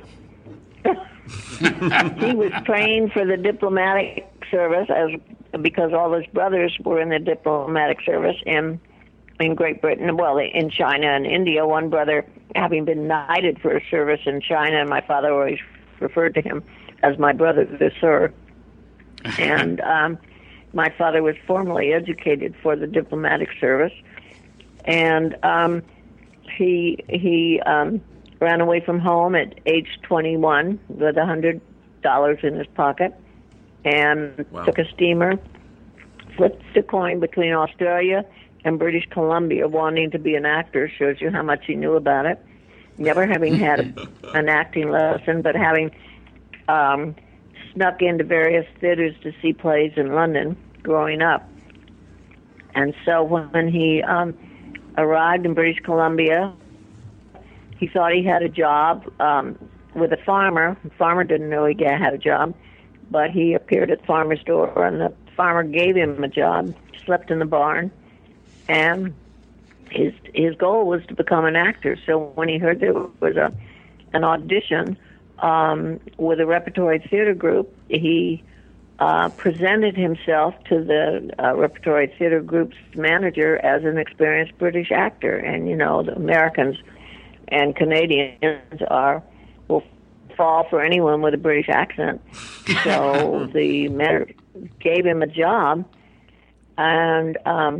He was trained for the diplomatic service because all his brothers were in the diplomatic service in Great Britain, well, in China and India. One brother having been knighted for his service in China, and my father always referred to him as my brother, the sir. And my father was formally educated for the diplomatic service, and he ran away from home at age 21 with $100 in his pocket, and took a steamer, flipped the coin between Australia and British Columbia, wanting to be an actor. Shows you how much he knew about it. Never having had an acting lesson, but having snuck into various theaters to see plays in London growing up. And so when he arrived in British Columbia, he thought he had a job with a farmer. The farmer didn't know he had a job, but he appeared at the farmer's door, and the farmer gave him a job, slept in the barn, and his goal was to become an actor. So when he heard there was an audition with a repertory theater group, he presented himself to the repertory theater group's manager as an experienced British actor. And, the Americans and Canadians will fall for anyone with a British accent. So the manager gave him a job, and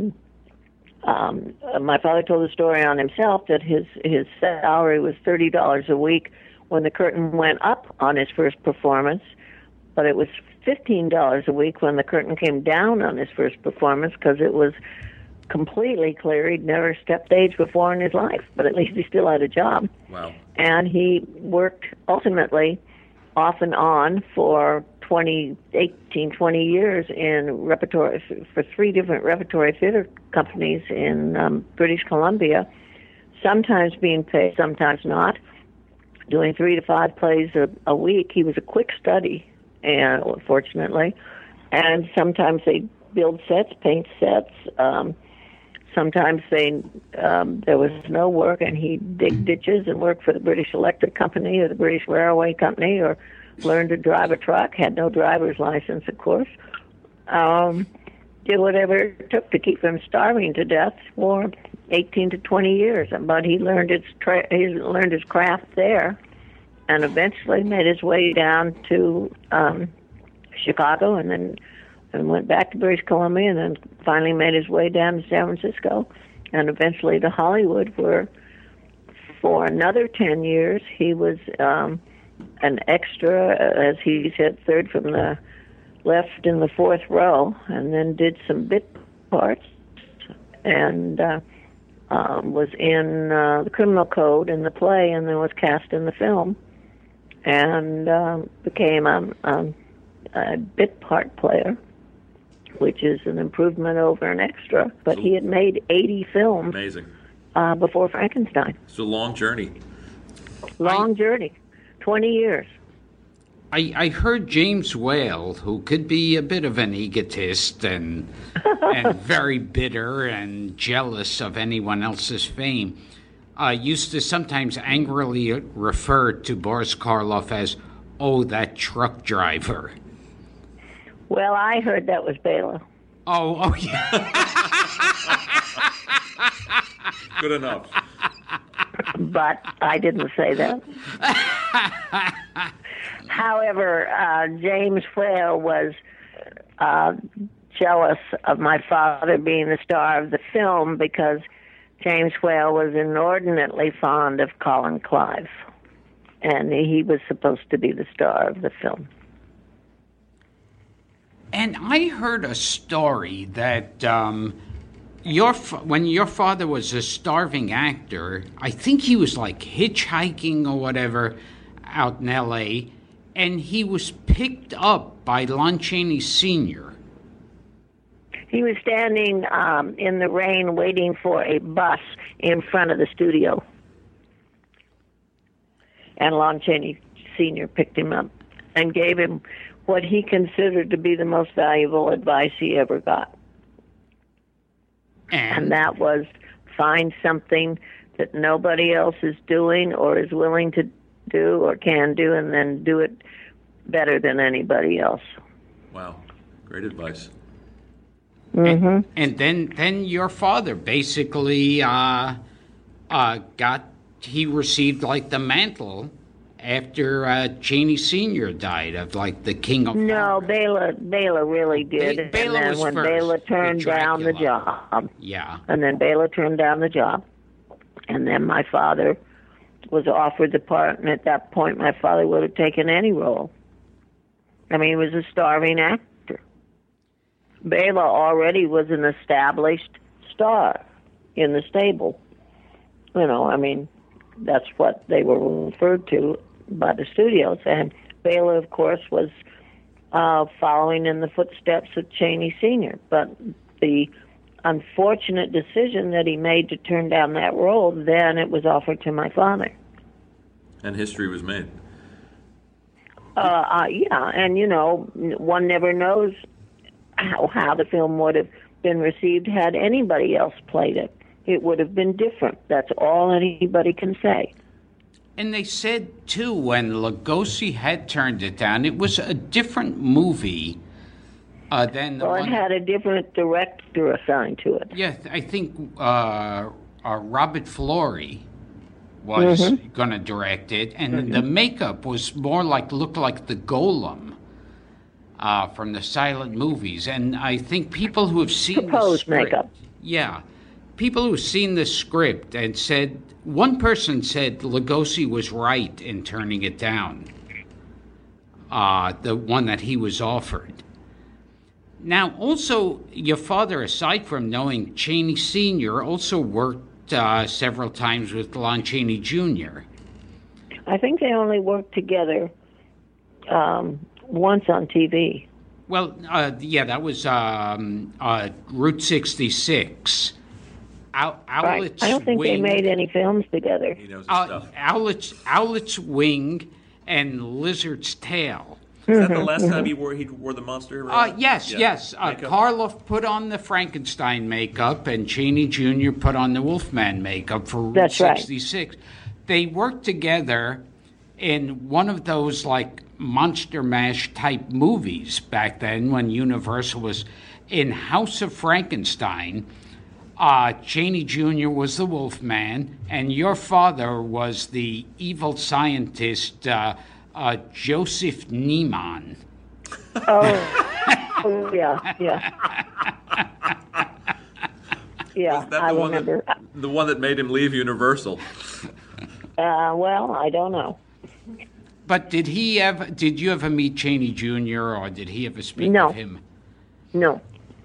my father told the story on himself that his salary was $30 a week when the curtain went up on his first performance, but it was $15 a week when the curtain came down on his first performance, because it was completely clear he'd never stepped stage before in his life, but at least he still had a job. Wow. And he worked ultimately off and on for 20 years in repertory for 3 different repertory theater companies in British Columbia, sometimes being paid, sometimes not, doing 3 to 5 plays a week. He was a quick study, and fortunately, and sometimes they build sets, paint sets. sometimes there was no work, and he'd dig ditches and work for the British Electric Company or the British Railway Company, or learn to drive a truck. Had no driver's license, of course. Did whatever it took to keep him starving to death for 18 to 20 years. But he learned his craft there, and eventually made his way down to Chicago, and went back to British Columbia, and then finally made his way down to San Francisco, and eventually to Hollywood, where for another 10 years he was an extra, as he said, third from the left in the fourth row, and then did some bit parts, and was in the Criminal Code in the play, and then was cast in the film, and became a bit part player, which is an improvement over an extra. But he had made 80 films. Amazing. Before Frankenstein. It's a long journey. Long journey. 20 years. I heard James Whale, who could be a bit of an egotist and very bitter and jealous of anyone else's fame, used to sometimes angrily refer to Boris Karloff as, "Oh, that truck driver." Well, I heard that was Bela. Oh, yeah. Good enough. But I didn't say that. However, James Whale was jealous of my father being the star of the film, because James Whale was inordinately fond of Colin Clive, and he was supposed to be the star of the film. And I heard a story that when your father was a starving actor, I think he was like hitchhiking or whatever out in L.A., and he was picked up by Lon Chaney Sr. He was standing in the rain waiting for a bus in front of the studio, and Lon Chaney Sr. picked him up and gave him what he considered to be the most valuable advice he ever got. And that was, find something that nobody else is doing or is willing to do or can do, and then do it better than anybody else. Wow. Great advice. Mm-hmm. And then your father basically he received like the mantle after Chaney Sr. died of like the king of... No, Bela really did. Bela and then was when first, Bela turned down the job. Yeah. And then Bela turned down the job. And then my father was offered the part, and at that point my father would have taken any role. I mean, he was a starving actor. Bela already was an established star in the stable. You know, I mean, that's what they were referred to by the studios. And Bela, of course, was following in the footsteps of Chaney Sr. But the unfortunate decision that he made to turn down that role, then it was offered to my father. And history was made. Yeah, and, you know, one never knows how the film would have been received had anybody else played it. It would have been different. That's all anybody can say. And they said, too, when Lugosi had turned it down, it was a different movie than the one... Well, it had a different director assigned to it. Yeah, I think Robert Florey was going to direct it, and the makeup was more looked like the Golem from the silent movies. And I think people who have seen the script... makeup. Yeah. People who've seen the script and said, one person said Lugosi was right in turning it down, the one that he was offered. Now, also, your father, aside from knowing Chaney Sr., also worked several times with Lon Chaney Jr. I think they only worked together once on TV. Well, yeah, that was Route 66. Right. I don't think they made any films together. Owlet's Wing and Lizard's Tail. Is that the last time he wore the monster? Yes. Karloff put on the Frankenstein makeup, and Chaney Jr. put on the Wolfman makeup for Route 66. Right. They worked together in one of those like Monster Mash type movies back then when Universal was in House of Frankenstein. Chaney Jr. was the Wolfman, and your father was the evil scientist, Joseph Niemann. Oh, yeah. Yeah, was that I remember. The one that made him leave Universal? Well, I don't know. But did you ever meet Chaney Jr., or did he ever speak of him? No.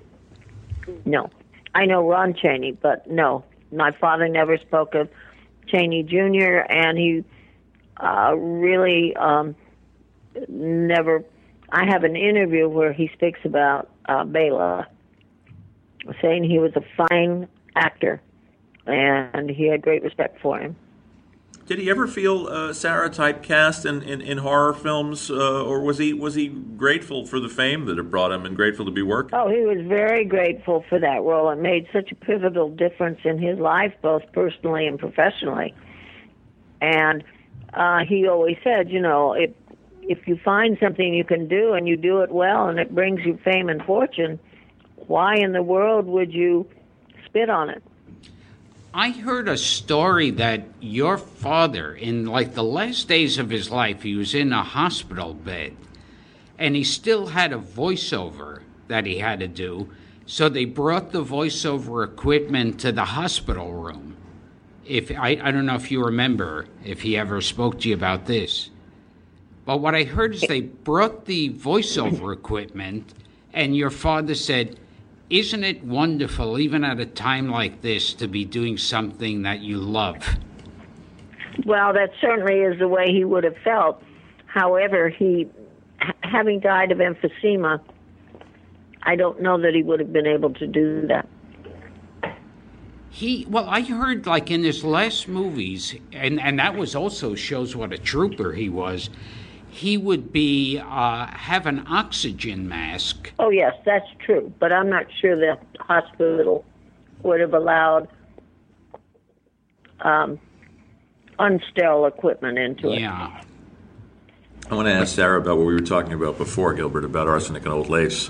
I know Ron Chaney, but no. My father never spoke of Chaney Jr., and he really never... I have an interview where he speaks about Bela, saying he was a fine actor, and he had great respect for him. Did he ever feel Sarah typecast in horror films, or was he grateful for the fame that it brought him and grateful to be working? Oh, he was very grateful for that role. It made such a pivotal difference in his life, both personally and professionally. And he always said, if you find something you can do and you do it well and it brings you fame and fortune, why in the world would you spit on it? I heard a story that your father, in like the last days of his life, he was in a hospital bed, and he still had a voiceover that he had to do, so they brought the voiceover equipment to the hospital room. I don't know if you remember, if he ever spoke to you about this, but what I heard is they brought the voiceover equipment, and your father said, "Isn't it wonderful, even at a time like this, to be doing something that you love?" Well, that certainly is the way he would have felt. However, he, having died of emphysema, I don't know that he would have been able to do that. I heard like in his last movies, and that was also shows what a trooper he was, he would be have an oxygen mask. Oh, yes, that's true. But I'm not sure the hospital would have allowed unsterile equipment into it. Yeah. I want to ask Sarah about what we were talking about before, Gilbert, about arsenic and old lace.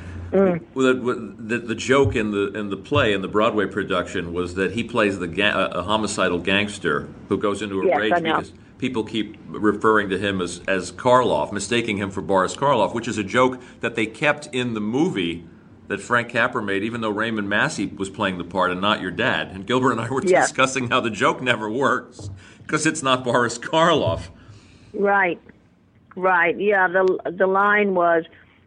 The joke in the play, in the Broadway production, was that he plays a homicidal gangster who goes into a rage because people keep referring to him as Karloff, mistaking him for Boris Karloff, which is a joke that they kept in the movie that Frank Capra made, even though Raymond Massey was playing the part and not your dad. And Gilbert and I were discussing how the joke never works because it's not Boris Karloff. Right. Yeah, the line was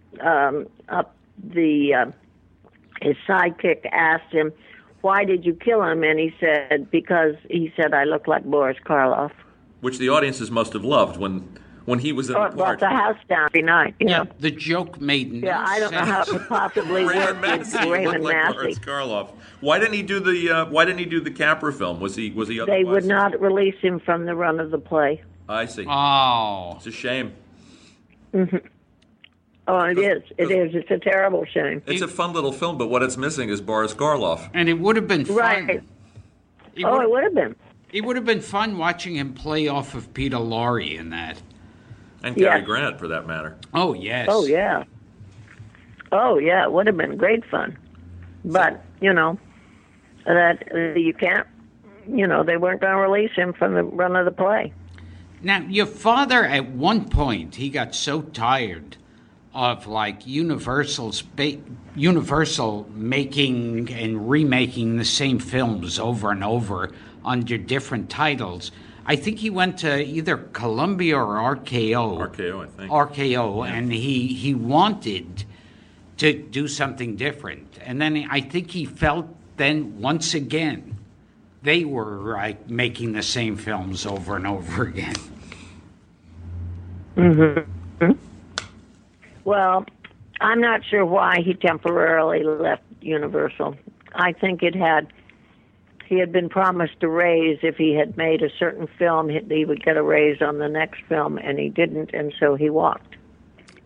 his sidekick asked him, "Why did you kill him?" And he said, "Because he said I look like Boris Karloff." Which the audiences must have loved when he was in the part. Brought the house down every night. Yeah, the joke made no sense. Yeah, I don't know how it could possibly work with Raymond Massey. Boris Karloff. Why didn't he do the Capra film? Was he otherwise? They would not release him from the run of the play. I see. Oh, it's a shame. Mm-hmm. Oh, it is. It's a terrible shame. It's a fun little film, but what it's missing is Boris Karloff. And it would have been fun. Right. It would have been. It would have been fun watching him play off of Peter Lorre in that. And Cary Grant, for that matter. Oh, yes. Oh, yeah. It would have been great fun. But, that you can't, they weren't going to release him from the run of the play. Now, your father, at one point, he got so tired of like Universal making and remaking the same films over and over under different titles. I think he went to either Columbia or RKO. RKO, I think. RKO, yeah. And he wanted to do something different. And then I think he felt then once again they were like making the same films over and over again. Mm-hmm. Well, I'm not sure why he temporarily left Universal. I think he had been promised a raise. If he had made a certain film, he would get a raise on the next film, and he didn't, and so he walked.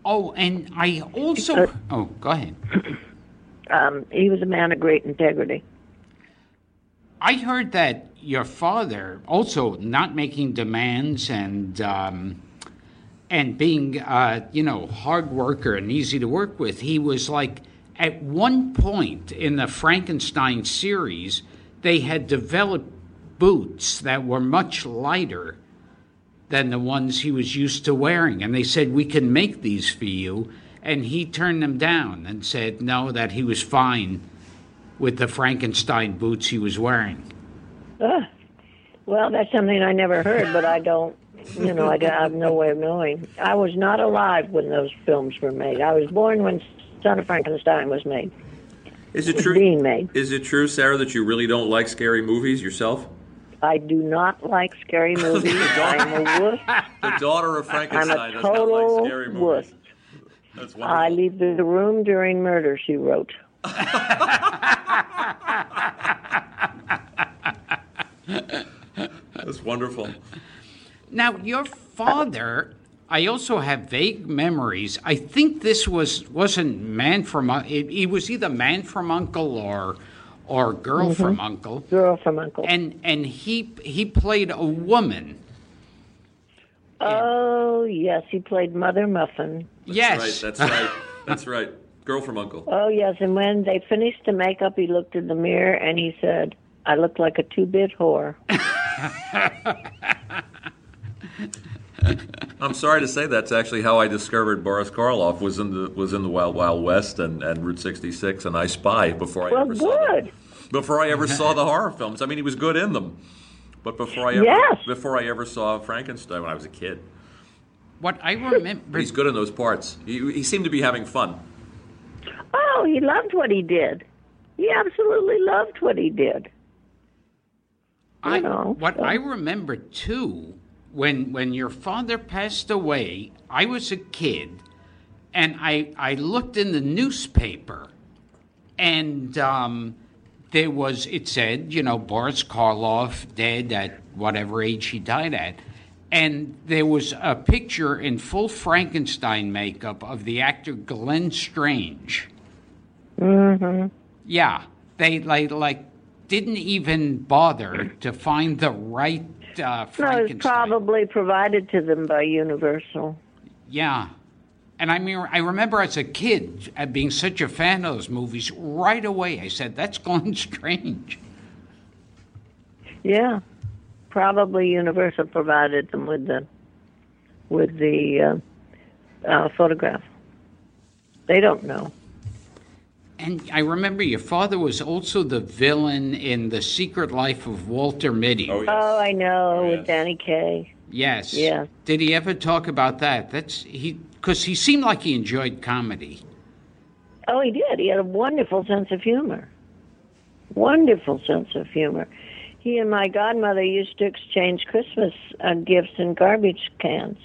Oh, and I also... go ahead. He was a man of great integrity. I heard that your father, also not making demands and being, hard worker and easy to work with, he was like, at one point in the Frankenstein series, they had developed boots that were much lighter than the ones he was used to wearing. And they said, we can make these for you. And he turned them down and said no, that he was fine with the Frankenstein boots he was wearing. Well, that's something I never heard, but I don't, I have no way of knowing. I was not alive when those films were made. I was born when Son of Frankenstein was made. Is it true? Being made. Is it true, Sarah, that you really don't like scary movies yourself? I do not like scary movies. I'm a wuss. The daughter of Frankenstein does not like scary movies. Wuss. That's wonderful. I leave the room during murder, she wrote. That's wonderful. Now, your father, I also have vague memories. I think this wasn't Man from... He was either Man from U.N.C.L.E. or Girl from U.N.C.L.E. Girl from U.N.C.L.E. And he played a woman. Oh, yes, he played Mother Muffin. That's right. Girl from U.N.C.L.E. Oh, yes, and when they finished the makeup, he looked in the mirror and he said, I look like a 2-bit whore. I'm sorry to say that's actually how I discovered Boris Karloff was in the Wild Wild West and Route 66 and I Spy before I ever saw the horror films. I mean, he was good in them, but before I ever saw Frankenstein when I was a kid. What I remember, he's good in those parts. He seemed to be having fun. Oh, he loved what he did. He absolutely loved what he did. I remember too. When your father passed away, I was a kid, and I looked in the newspaper, and it said, Boris Karloff dead at whatever age he died at, and there was a picture in full Frankenstein makeup of the actor Glenn Strange. Mm-hmm. Yeah, they didn't even bother to find the right Frankenstein. No, it was probably provided to them by Universal. Yeah. And I mean, I remember as a kid being such a fan of those movies, right away I said, that's Glenn Strange. Yeah. Probably Universal provided them with the photograph. They don't know. And I remember your father was also the villain in The Secret Life of Walter Mitty. Oh, I know, with Danny Kaye. Yes. Yeah. Did he ever talk about that? Because he seemed like he enjoyed comedy. Oh, he did. He had a wonderful sense of humor. Wonderful sense of humor. He and my godmother used to exchange Christmas gifts in garbage cans.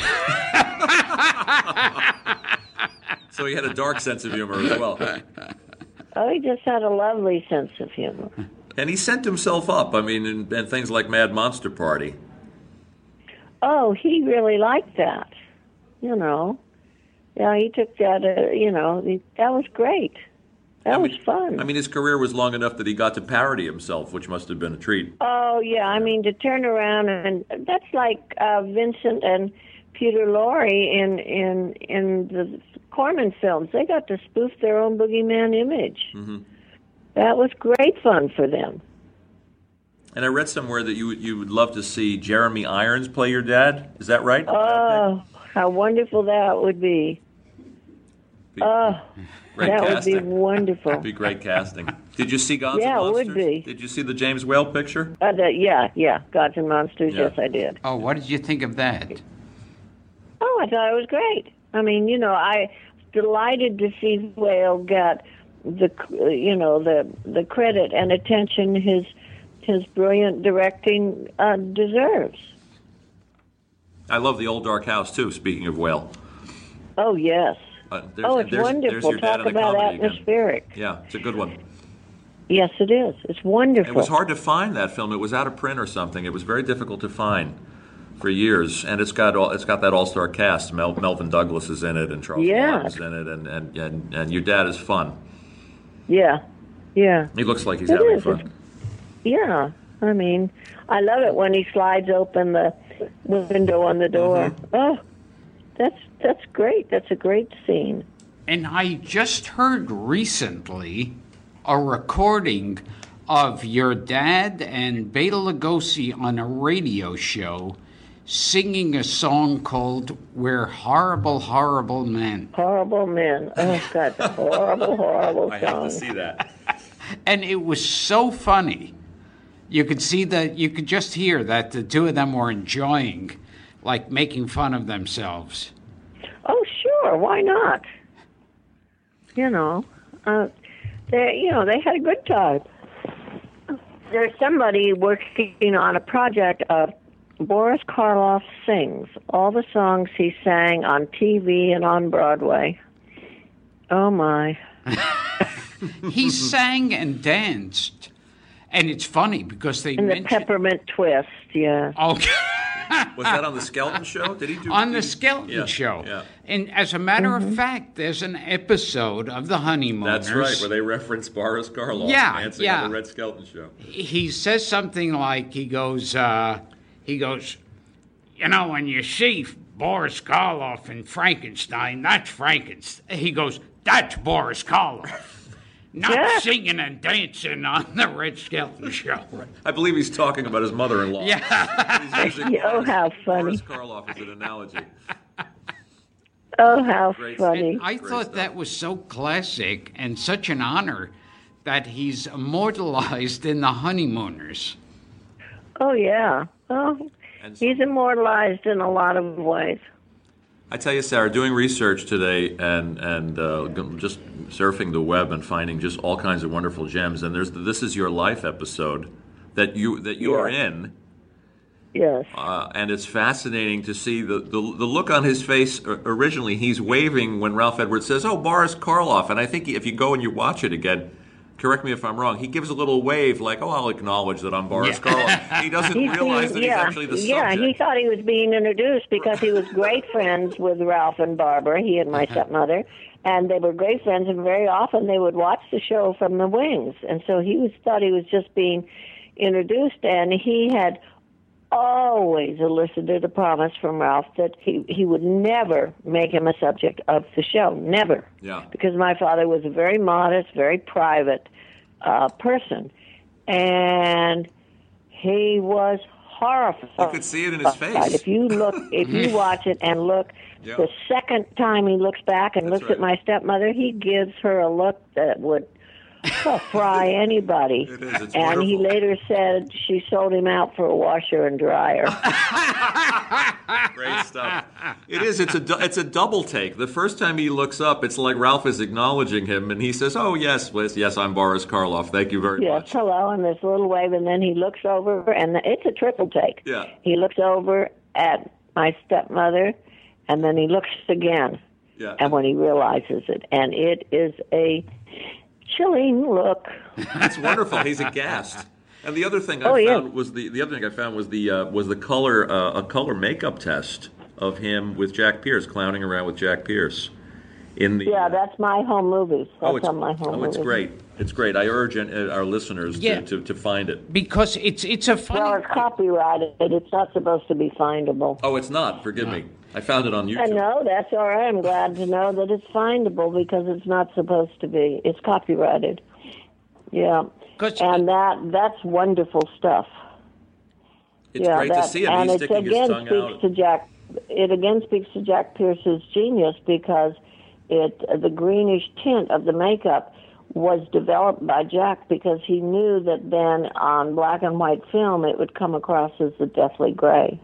So he had a dark sense of humor as well. Oh, he just had a lovely sense of humor. And he sent himself up, I mean, in things like Mad Monster Party. Oh, he really liked that, Yeah, he took that, that was great. That was fun. I mean, his career was long enough that he got to parody himself, which must have been a treat. Oh, yeah, I mean, to turn around, and that's like Vincent and Peter Lorre in the Corman films. They got to spoof their own boogeyman image. Mm-hmm. That was great fun for them. And I read somewhere that you would love to see Jeremy Irons play your dad. Is that right? Oh, how wonderful that would be. That casting. would be wonderful. That'd be great casting. Did you see Gods and Monsters? Yeah, it would be. Did you see the James Whale picture? Yeah, Gods and Monsters, Yeah. yes, I did. Oh, what did you think of that? Oh, I thought it was great. I mean, I was delighted to see Whale get the credit and attention his brilliant directing deserves. I love The Old Dark House, too, speaking of Whale. Oh, yes. It's wonderful. Talk about atmospheric. Again. Yeah, it's a good one. Yes, it is. It's wonderful. It was hard to find that film. It was out of print or something. It was very difficult to find for years, and it's got that all-star cast. Melvin Douglas is in it, and Charles Bond is in it, and your dad is fun. Yeah. He looks like he's having fun. Yeah, I mean, I love it when he slides open the window on the door. Mm-hmm. Oh, that's great. That's a great scene. And I just heard recently a recording of your dad and Bela Lugosi on a radio show singing a song called "We're Horrible, Horrible Men." Horrible Men. Oh, God, horrible song. I have to see that. And it was so funny. You could see that, you could just hear that the two of them were enjoying, like making fun of themselves. Oh, sure. Why not? They had a good time. There's somebody working on a project of Boris Karloff sings all the songs he sang on TV and on Broadway. Oh, my. He sang and danced. And it's funny because they mentioned... the Peppermint Twist, yeah. Okay. Was that on the Skelton Show? Did he do... On the Skelton Show. Yeah. And as a matter of fact, there's an episode of The Honeymooners. That's right, where they reference Boris Karloff dancing on the Red Skelton Show. He says something like, he goes, when you see Boris Karloff in Frankenstein, that's Frankenstein. He goes, that's Boris Karloff. Not singing and dancing on the Red Skelton Show. I believe he's talking about his mother-in-law. Yeah. He's using how funny. Boris Karloff as an analogy. Oh, how funny. And I thought that was so classic and such an honor that he's immortalized in The Honeymooners. Oh, yeah. Oh, he's immortalized in a lot of ways. I tell you, Sarah, doing research today and just surfing the web and finding just all kinds of wonderful gems. And there's the This Is Your Life episode that you are in. Yes. And it's fascinating to see the look on his face. Originally, he's waving when Ralph Edwards says, "Oh, Boris Karloff." And I think if you go and you watch it again, correct me if I'm wrong, he gives a little wave like, "Oh, I'll acknowledge that I'm Boris Karloff." He doesn't realize that he's actually the subject. Yeah, he thought he was being introduced because he was great friends with Ralph and Barbara, he and my stepmother, and they were great friends, and very often they would watch the show from the wings. And so thought he was just being introduced, and he had always elicited a promise from Ralph that he would never make him a subject of the show. Never. Yeah. Because my father was a very modest, very private person. And he was horrified. You could see it in his face. If you watch it and look, the second time he looks back and looks at my stepmother, he gives her a look that would fry anybody. It is. It's and wonderful. he later said she sold him out for a washer and dryer. Great stuff. It is. It's a double take. The first time he looks up, it's like Ralph is acknowledging him, and he says, "Oh yes, I'm Boris Karloff. Thank you very much." Yes, hello, and this little wave, and then he looks over, and it's a triple take. Yeah. He looks over at my stepmother, and then he looks again. Yeah. And when he realizes it, and it is a chilling look. It's wonderful. He's aghast. And the other thing I found was the color a color makeup test of him with Jack Pierce, clowning around with Jack Pierce. That's my home movies. That's on my home movies. It's great. It's great. I urge our listeners to find it. Because it's a funny... Well, it's copyrighted. It's not supposed to be findable. Oh, it's not. Forgive me. I found it on YouTube. I know. That's all right. I'm glad to know that it's findable because it's not supposed to be. It's copyrighted. Yeah. And that's wonderful stuff. It's great to see him. He's sticking his tongue out. It again speaks to Jack Pierce's genius because the greenish tint of the makeup was developed by Jack because he knew that then on black and white film it would come across as the deathly gray.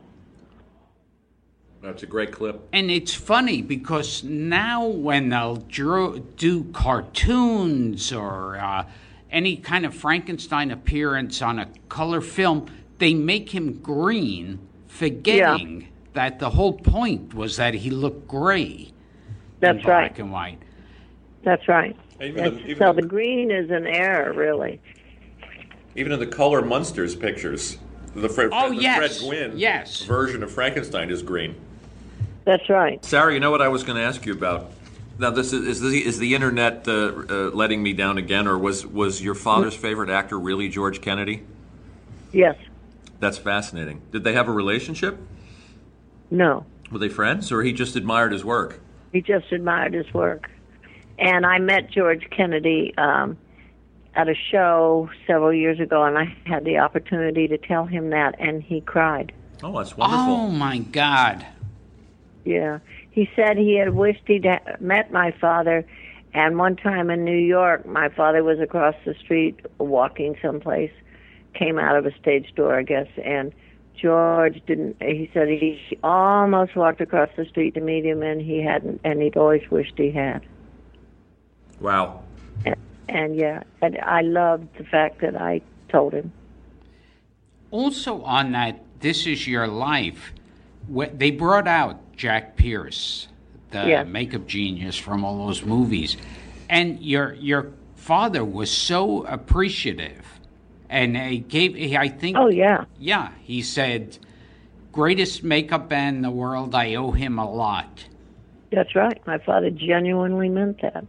That's a great clip. And it's funny because now when they'll do cartoons or any kind of Frankenstein appearance on a color film, they make him green, forgetting that the whole point was that he looked gray. That's in black and white. That's right. So the green is an error, really. Even in the Color Munsters pictures, The Fred Gwynne version of Frankenstein is green. That's right. Sarah, you know what I was going to ask you about? Now, this is the internet letting me down again, or was your father's favorite actor really George Kennedy? Yes. That's fascinating. Did they have a relationship? No. Were they friends, or he just admired his work? He just admired his work. And I met George Kennedy at a show several years ago, and I had the opportunity to tell him that, and he cried. Oh, that's wonderful. Oh, my God. Yeah. He said he had wished he'd met my father, and one time in New York, my father was across the street walking someplace, came out of a stage door, I guess, and George didn't. He said he almost walked across the street to meet him, and he hadn't, and he'd always wished he had. Wow. And I loved the fact that I told him. Also on that This Is Your Life, they brought out Jack Pierce, the makeup genius from all those movies, and your father was so appreciative. And I think... Oh, yeah. Yeah, he said, greatest makeup man in the world, I owe him a lot. That's right. My father genuinely meant that.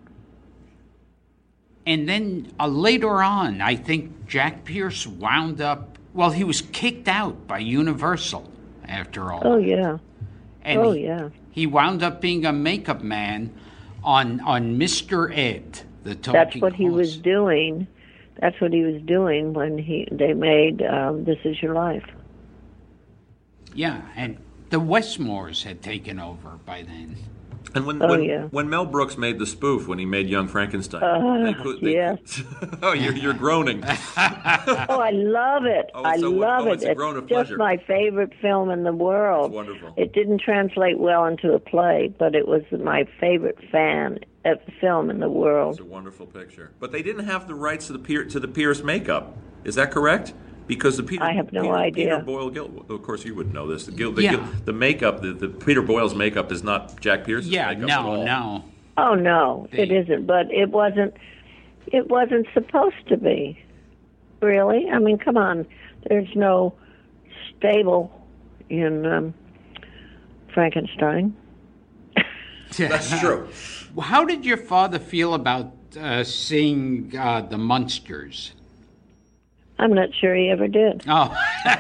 And then later on, I think Jack Pierce wound up... Well, he was kicked out by Universal, after all. Oh, yeah. And he wound up being a makeup man on Mr. Ed, the talking That's what horse. he was doing. That's what he was doing when they made This Is Your Life. Yeah, and the Westmores had taken over by then. And when Mel Brooks made the spoof, when he made Young Frankenstein, yes. Oh, you're groaning. Oh, I love it. I love it. It's just my favorite film in the world. It's wonderful. It didn't translate well into a play, but it was my favorite film in the world. It's a wonderful picture. But they didn't have the rights to the Pierce makeup. Is that correct? Because I have no idea. Peter Boyle, of course you would know this. The makeup, the Peter Boyle's makeup is not Jack Pierce's makeup at all. No. Oh no, it isn't. But it wasn't supposed to be. Really? I mean, come on. There's no stable in Frankenstein. That's true. How did your father feel about seeing the Munsters? I'm not sure he ever did. Oh.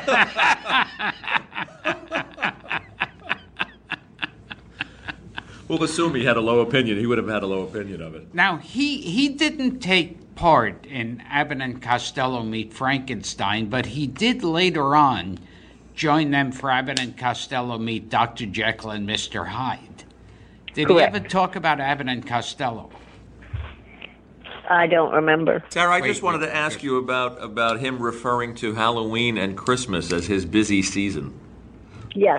We'll assume he had a low opinion. He would have had a low opinion of it. Now, he didn't take part in Abbott and Costello Meet Frankenstein, but he did later on join them for Abbott and Costello Meet Dr. Jekyll and Mr. Hyde. Did Correct. he ever talk about Abbott and Costello? I don't remember. Sarah, I just wanted to ask you about him referring to Halloween and Christmas as his busy season. Yes.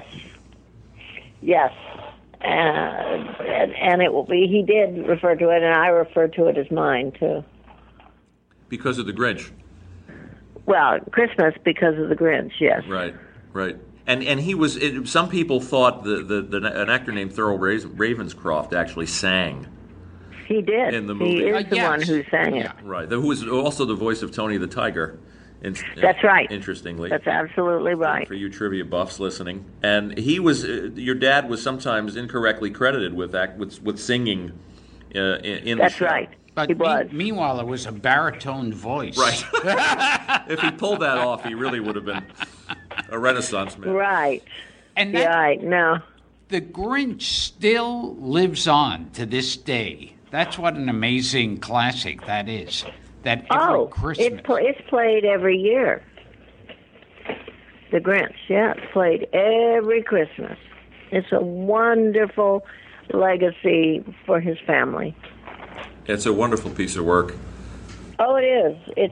And it will be, he did refer to it, and I refer to it as mine, too. Because of the Grinch? Well, Christmas because of the Grinch, yes. Right. And he was, some people thought an actor named Thurl Ravenscroft actually sang. He did. In the movie. He is the one who sang it. Right. Who was also the voice of Tony the Tiger. That's right. Interestingly. That's absolutely right. For you trivia buffs listening. And he was, your dad was sometimes incorrectly credited with singing in That's the show. right. But he was. Meanwhile, it was a baritone voice. Right. If he pulled that off, he really would have been a Renaissance man. Right. And no. The Grinch still lives on to this day. That's what an amazing classic that is. That every Christmas. It's played every year. The Grinch, it's played every Christmas. It's a wonderful legacy for his family. It's a wonderful piece of work. Oh, it is.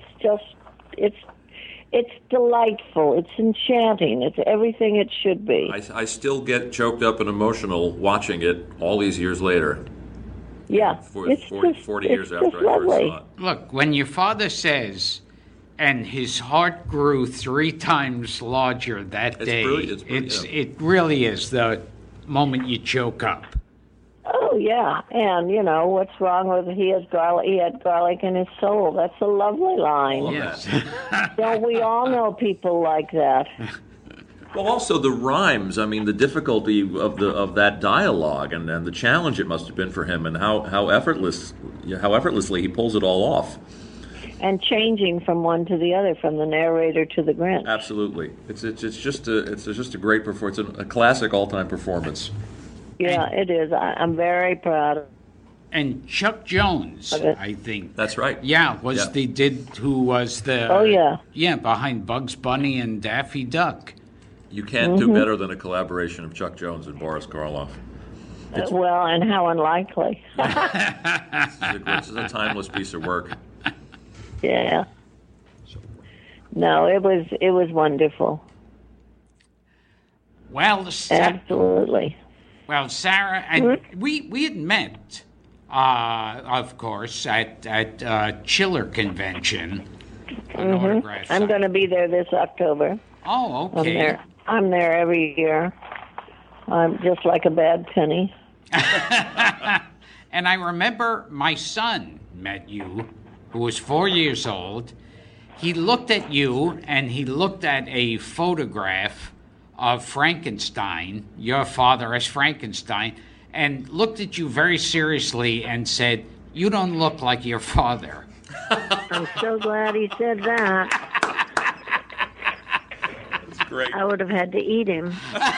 It's delightful. It's enchanting. It's everything it should be. I still get choked up and emotional watching it all these years later. Yeah. 40 years after I first saw it. Look, when your father says, and his heart grew 3 times larger that day, It's brilliant. it really is the moment you choke up. Oh, Oh, yeah. And, what's wrong with he had garlic in his soul. That's a lovely line. Yes. Don't we all know people like that? Well, also the rhymes. I mean, the difficulty of that dialogue and the challenge it must have been for him, and how effortlessly he pulls it all off. And changing from one to the other, from the narrator to the Grinch. Absolutely, it's just a great performance, a classic all-time performance. Yeah, it is. I'm very proud of it. And Chuck Jones, I think. That's right. Yeah, who was the... Oh, yeah. Yeah, behind Bugs Bunny and Daffy Duck. You can't do better than a collaboration of Chuck Jones and Boris Karloff. Well, and how unlikely. This is a timeless piece of work. Yeah. No, it was wonderful. Well, absolutely. Well, Sarah, and we had met, of course, at Chiller Convention. I'm going to be there this October. Oh, okay. I'm there every year. I'm just like a bad penny. And I remember my son met you, who was 4 years old. He looked at you, and he looked at a photograph of Frankenstein, your father as Frankenstein, and looked at you very seriously and said, "You don't look like your father." I'm so glad he said that. Great. I would have had to eat him.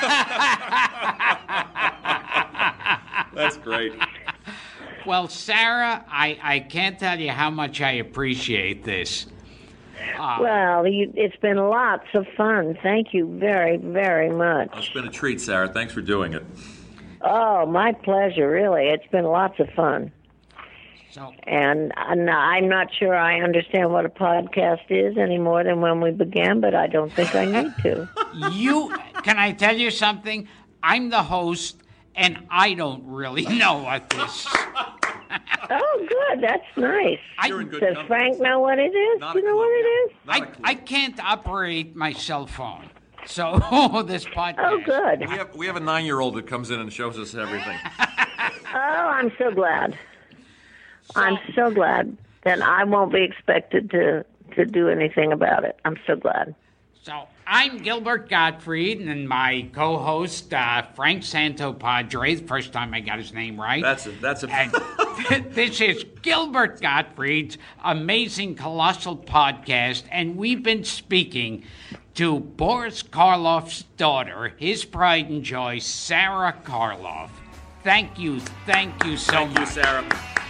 That's great. Well, Sarah, I can't tell you how much I appreciate this. Well, it's been lots of fun. Thank you very, very much. It's been a treat, Sarah. Thanks for doing it. Oh, my pleasure, really. It's been lots of fun. And I'm not sure I understand what a podcast is any more than when we began, but I don't think I need to. Can I tell you something? I'm the host, and I don't really know what this. Oh, good. That's nice. Does Frank know what it is? Do you know what it is? I can't operate my cell phone. So this podcast. Oh, good. We have a 9-year-old that comes in and shows us everything. Oh, I'm so glad. I'm so glad that I won't be expected to do anything about it. I'm so glad. So I'm Gilbert Gottfried, and my co-host, Frank Santopadre, the first time I got his name right. That's a... And this is Gilbert Gottfried's Amazing Colossal Podcast, and we've been speaking to Boris Karloff's daughter, his pride and joy, Sarah Karloff. Thank you so much. Thank you, Sarah.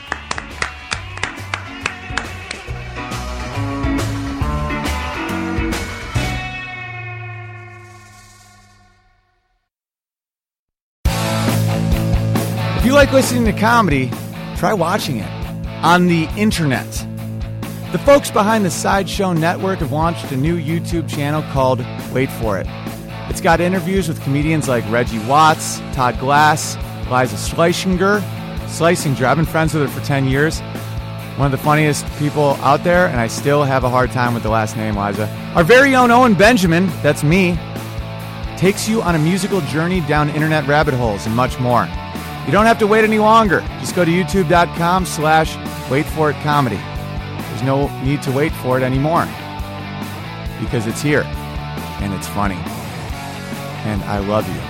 If you like listening to comedy, try watching it on the internet. The folks behind the Sideshow Network have launched a new YouTube channel called Wait For It. It's got interviews with comedians like Reggie Watts, Todd Glass, Liza Schlesinger. I've been friends with her for 10 years. One of the funniest people out there, and I still have a hard time with the last name, Liza. Our very own Owen Benjamin, that's me, takes you on a musical journey down internet rabbit holes and much more. You don't have to wait any longer. Just go to youtube.com/waitforitcomedy. There's no need to wait for it anymore because it's here and it's funny. And I love you.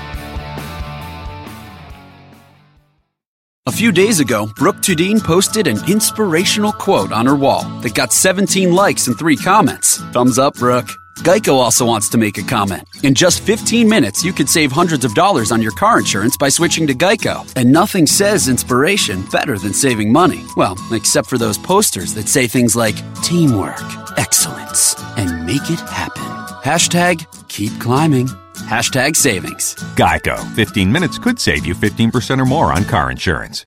A few days ago, Brooke Tudine posted an inspirational quote on her wall that got 17 likes and 3 comments. Thumbs up, Brooke. Geico also wants to make a comment. In just 15 minutes, you could save hundreds of dollars on your car insurance by switching to Geico. And nothing says inspiration better than saving money. Well, except for those posters that say things like teamwork, excellence, and make it happen. Hashtag keep climbing. Hashtag savings. Geico. 15 minutes could save you 15% or more on car insurance.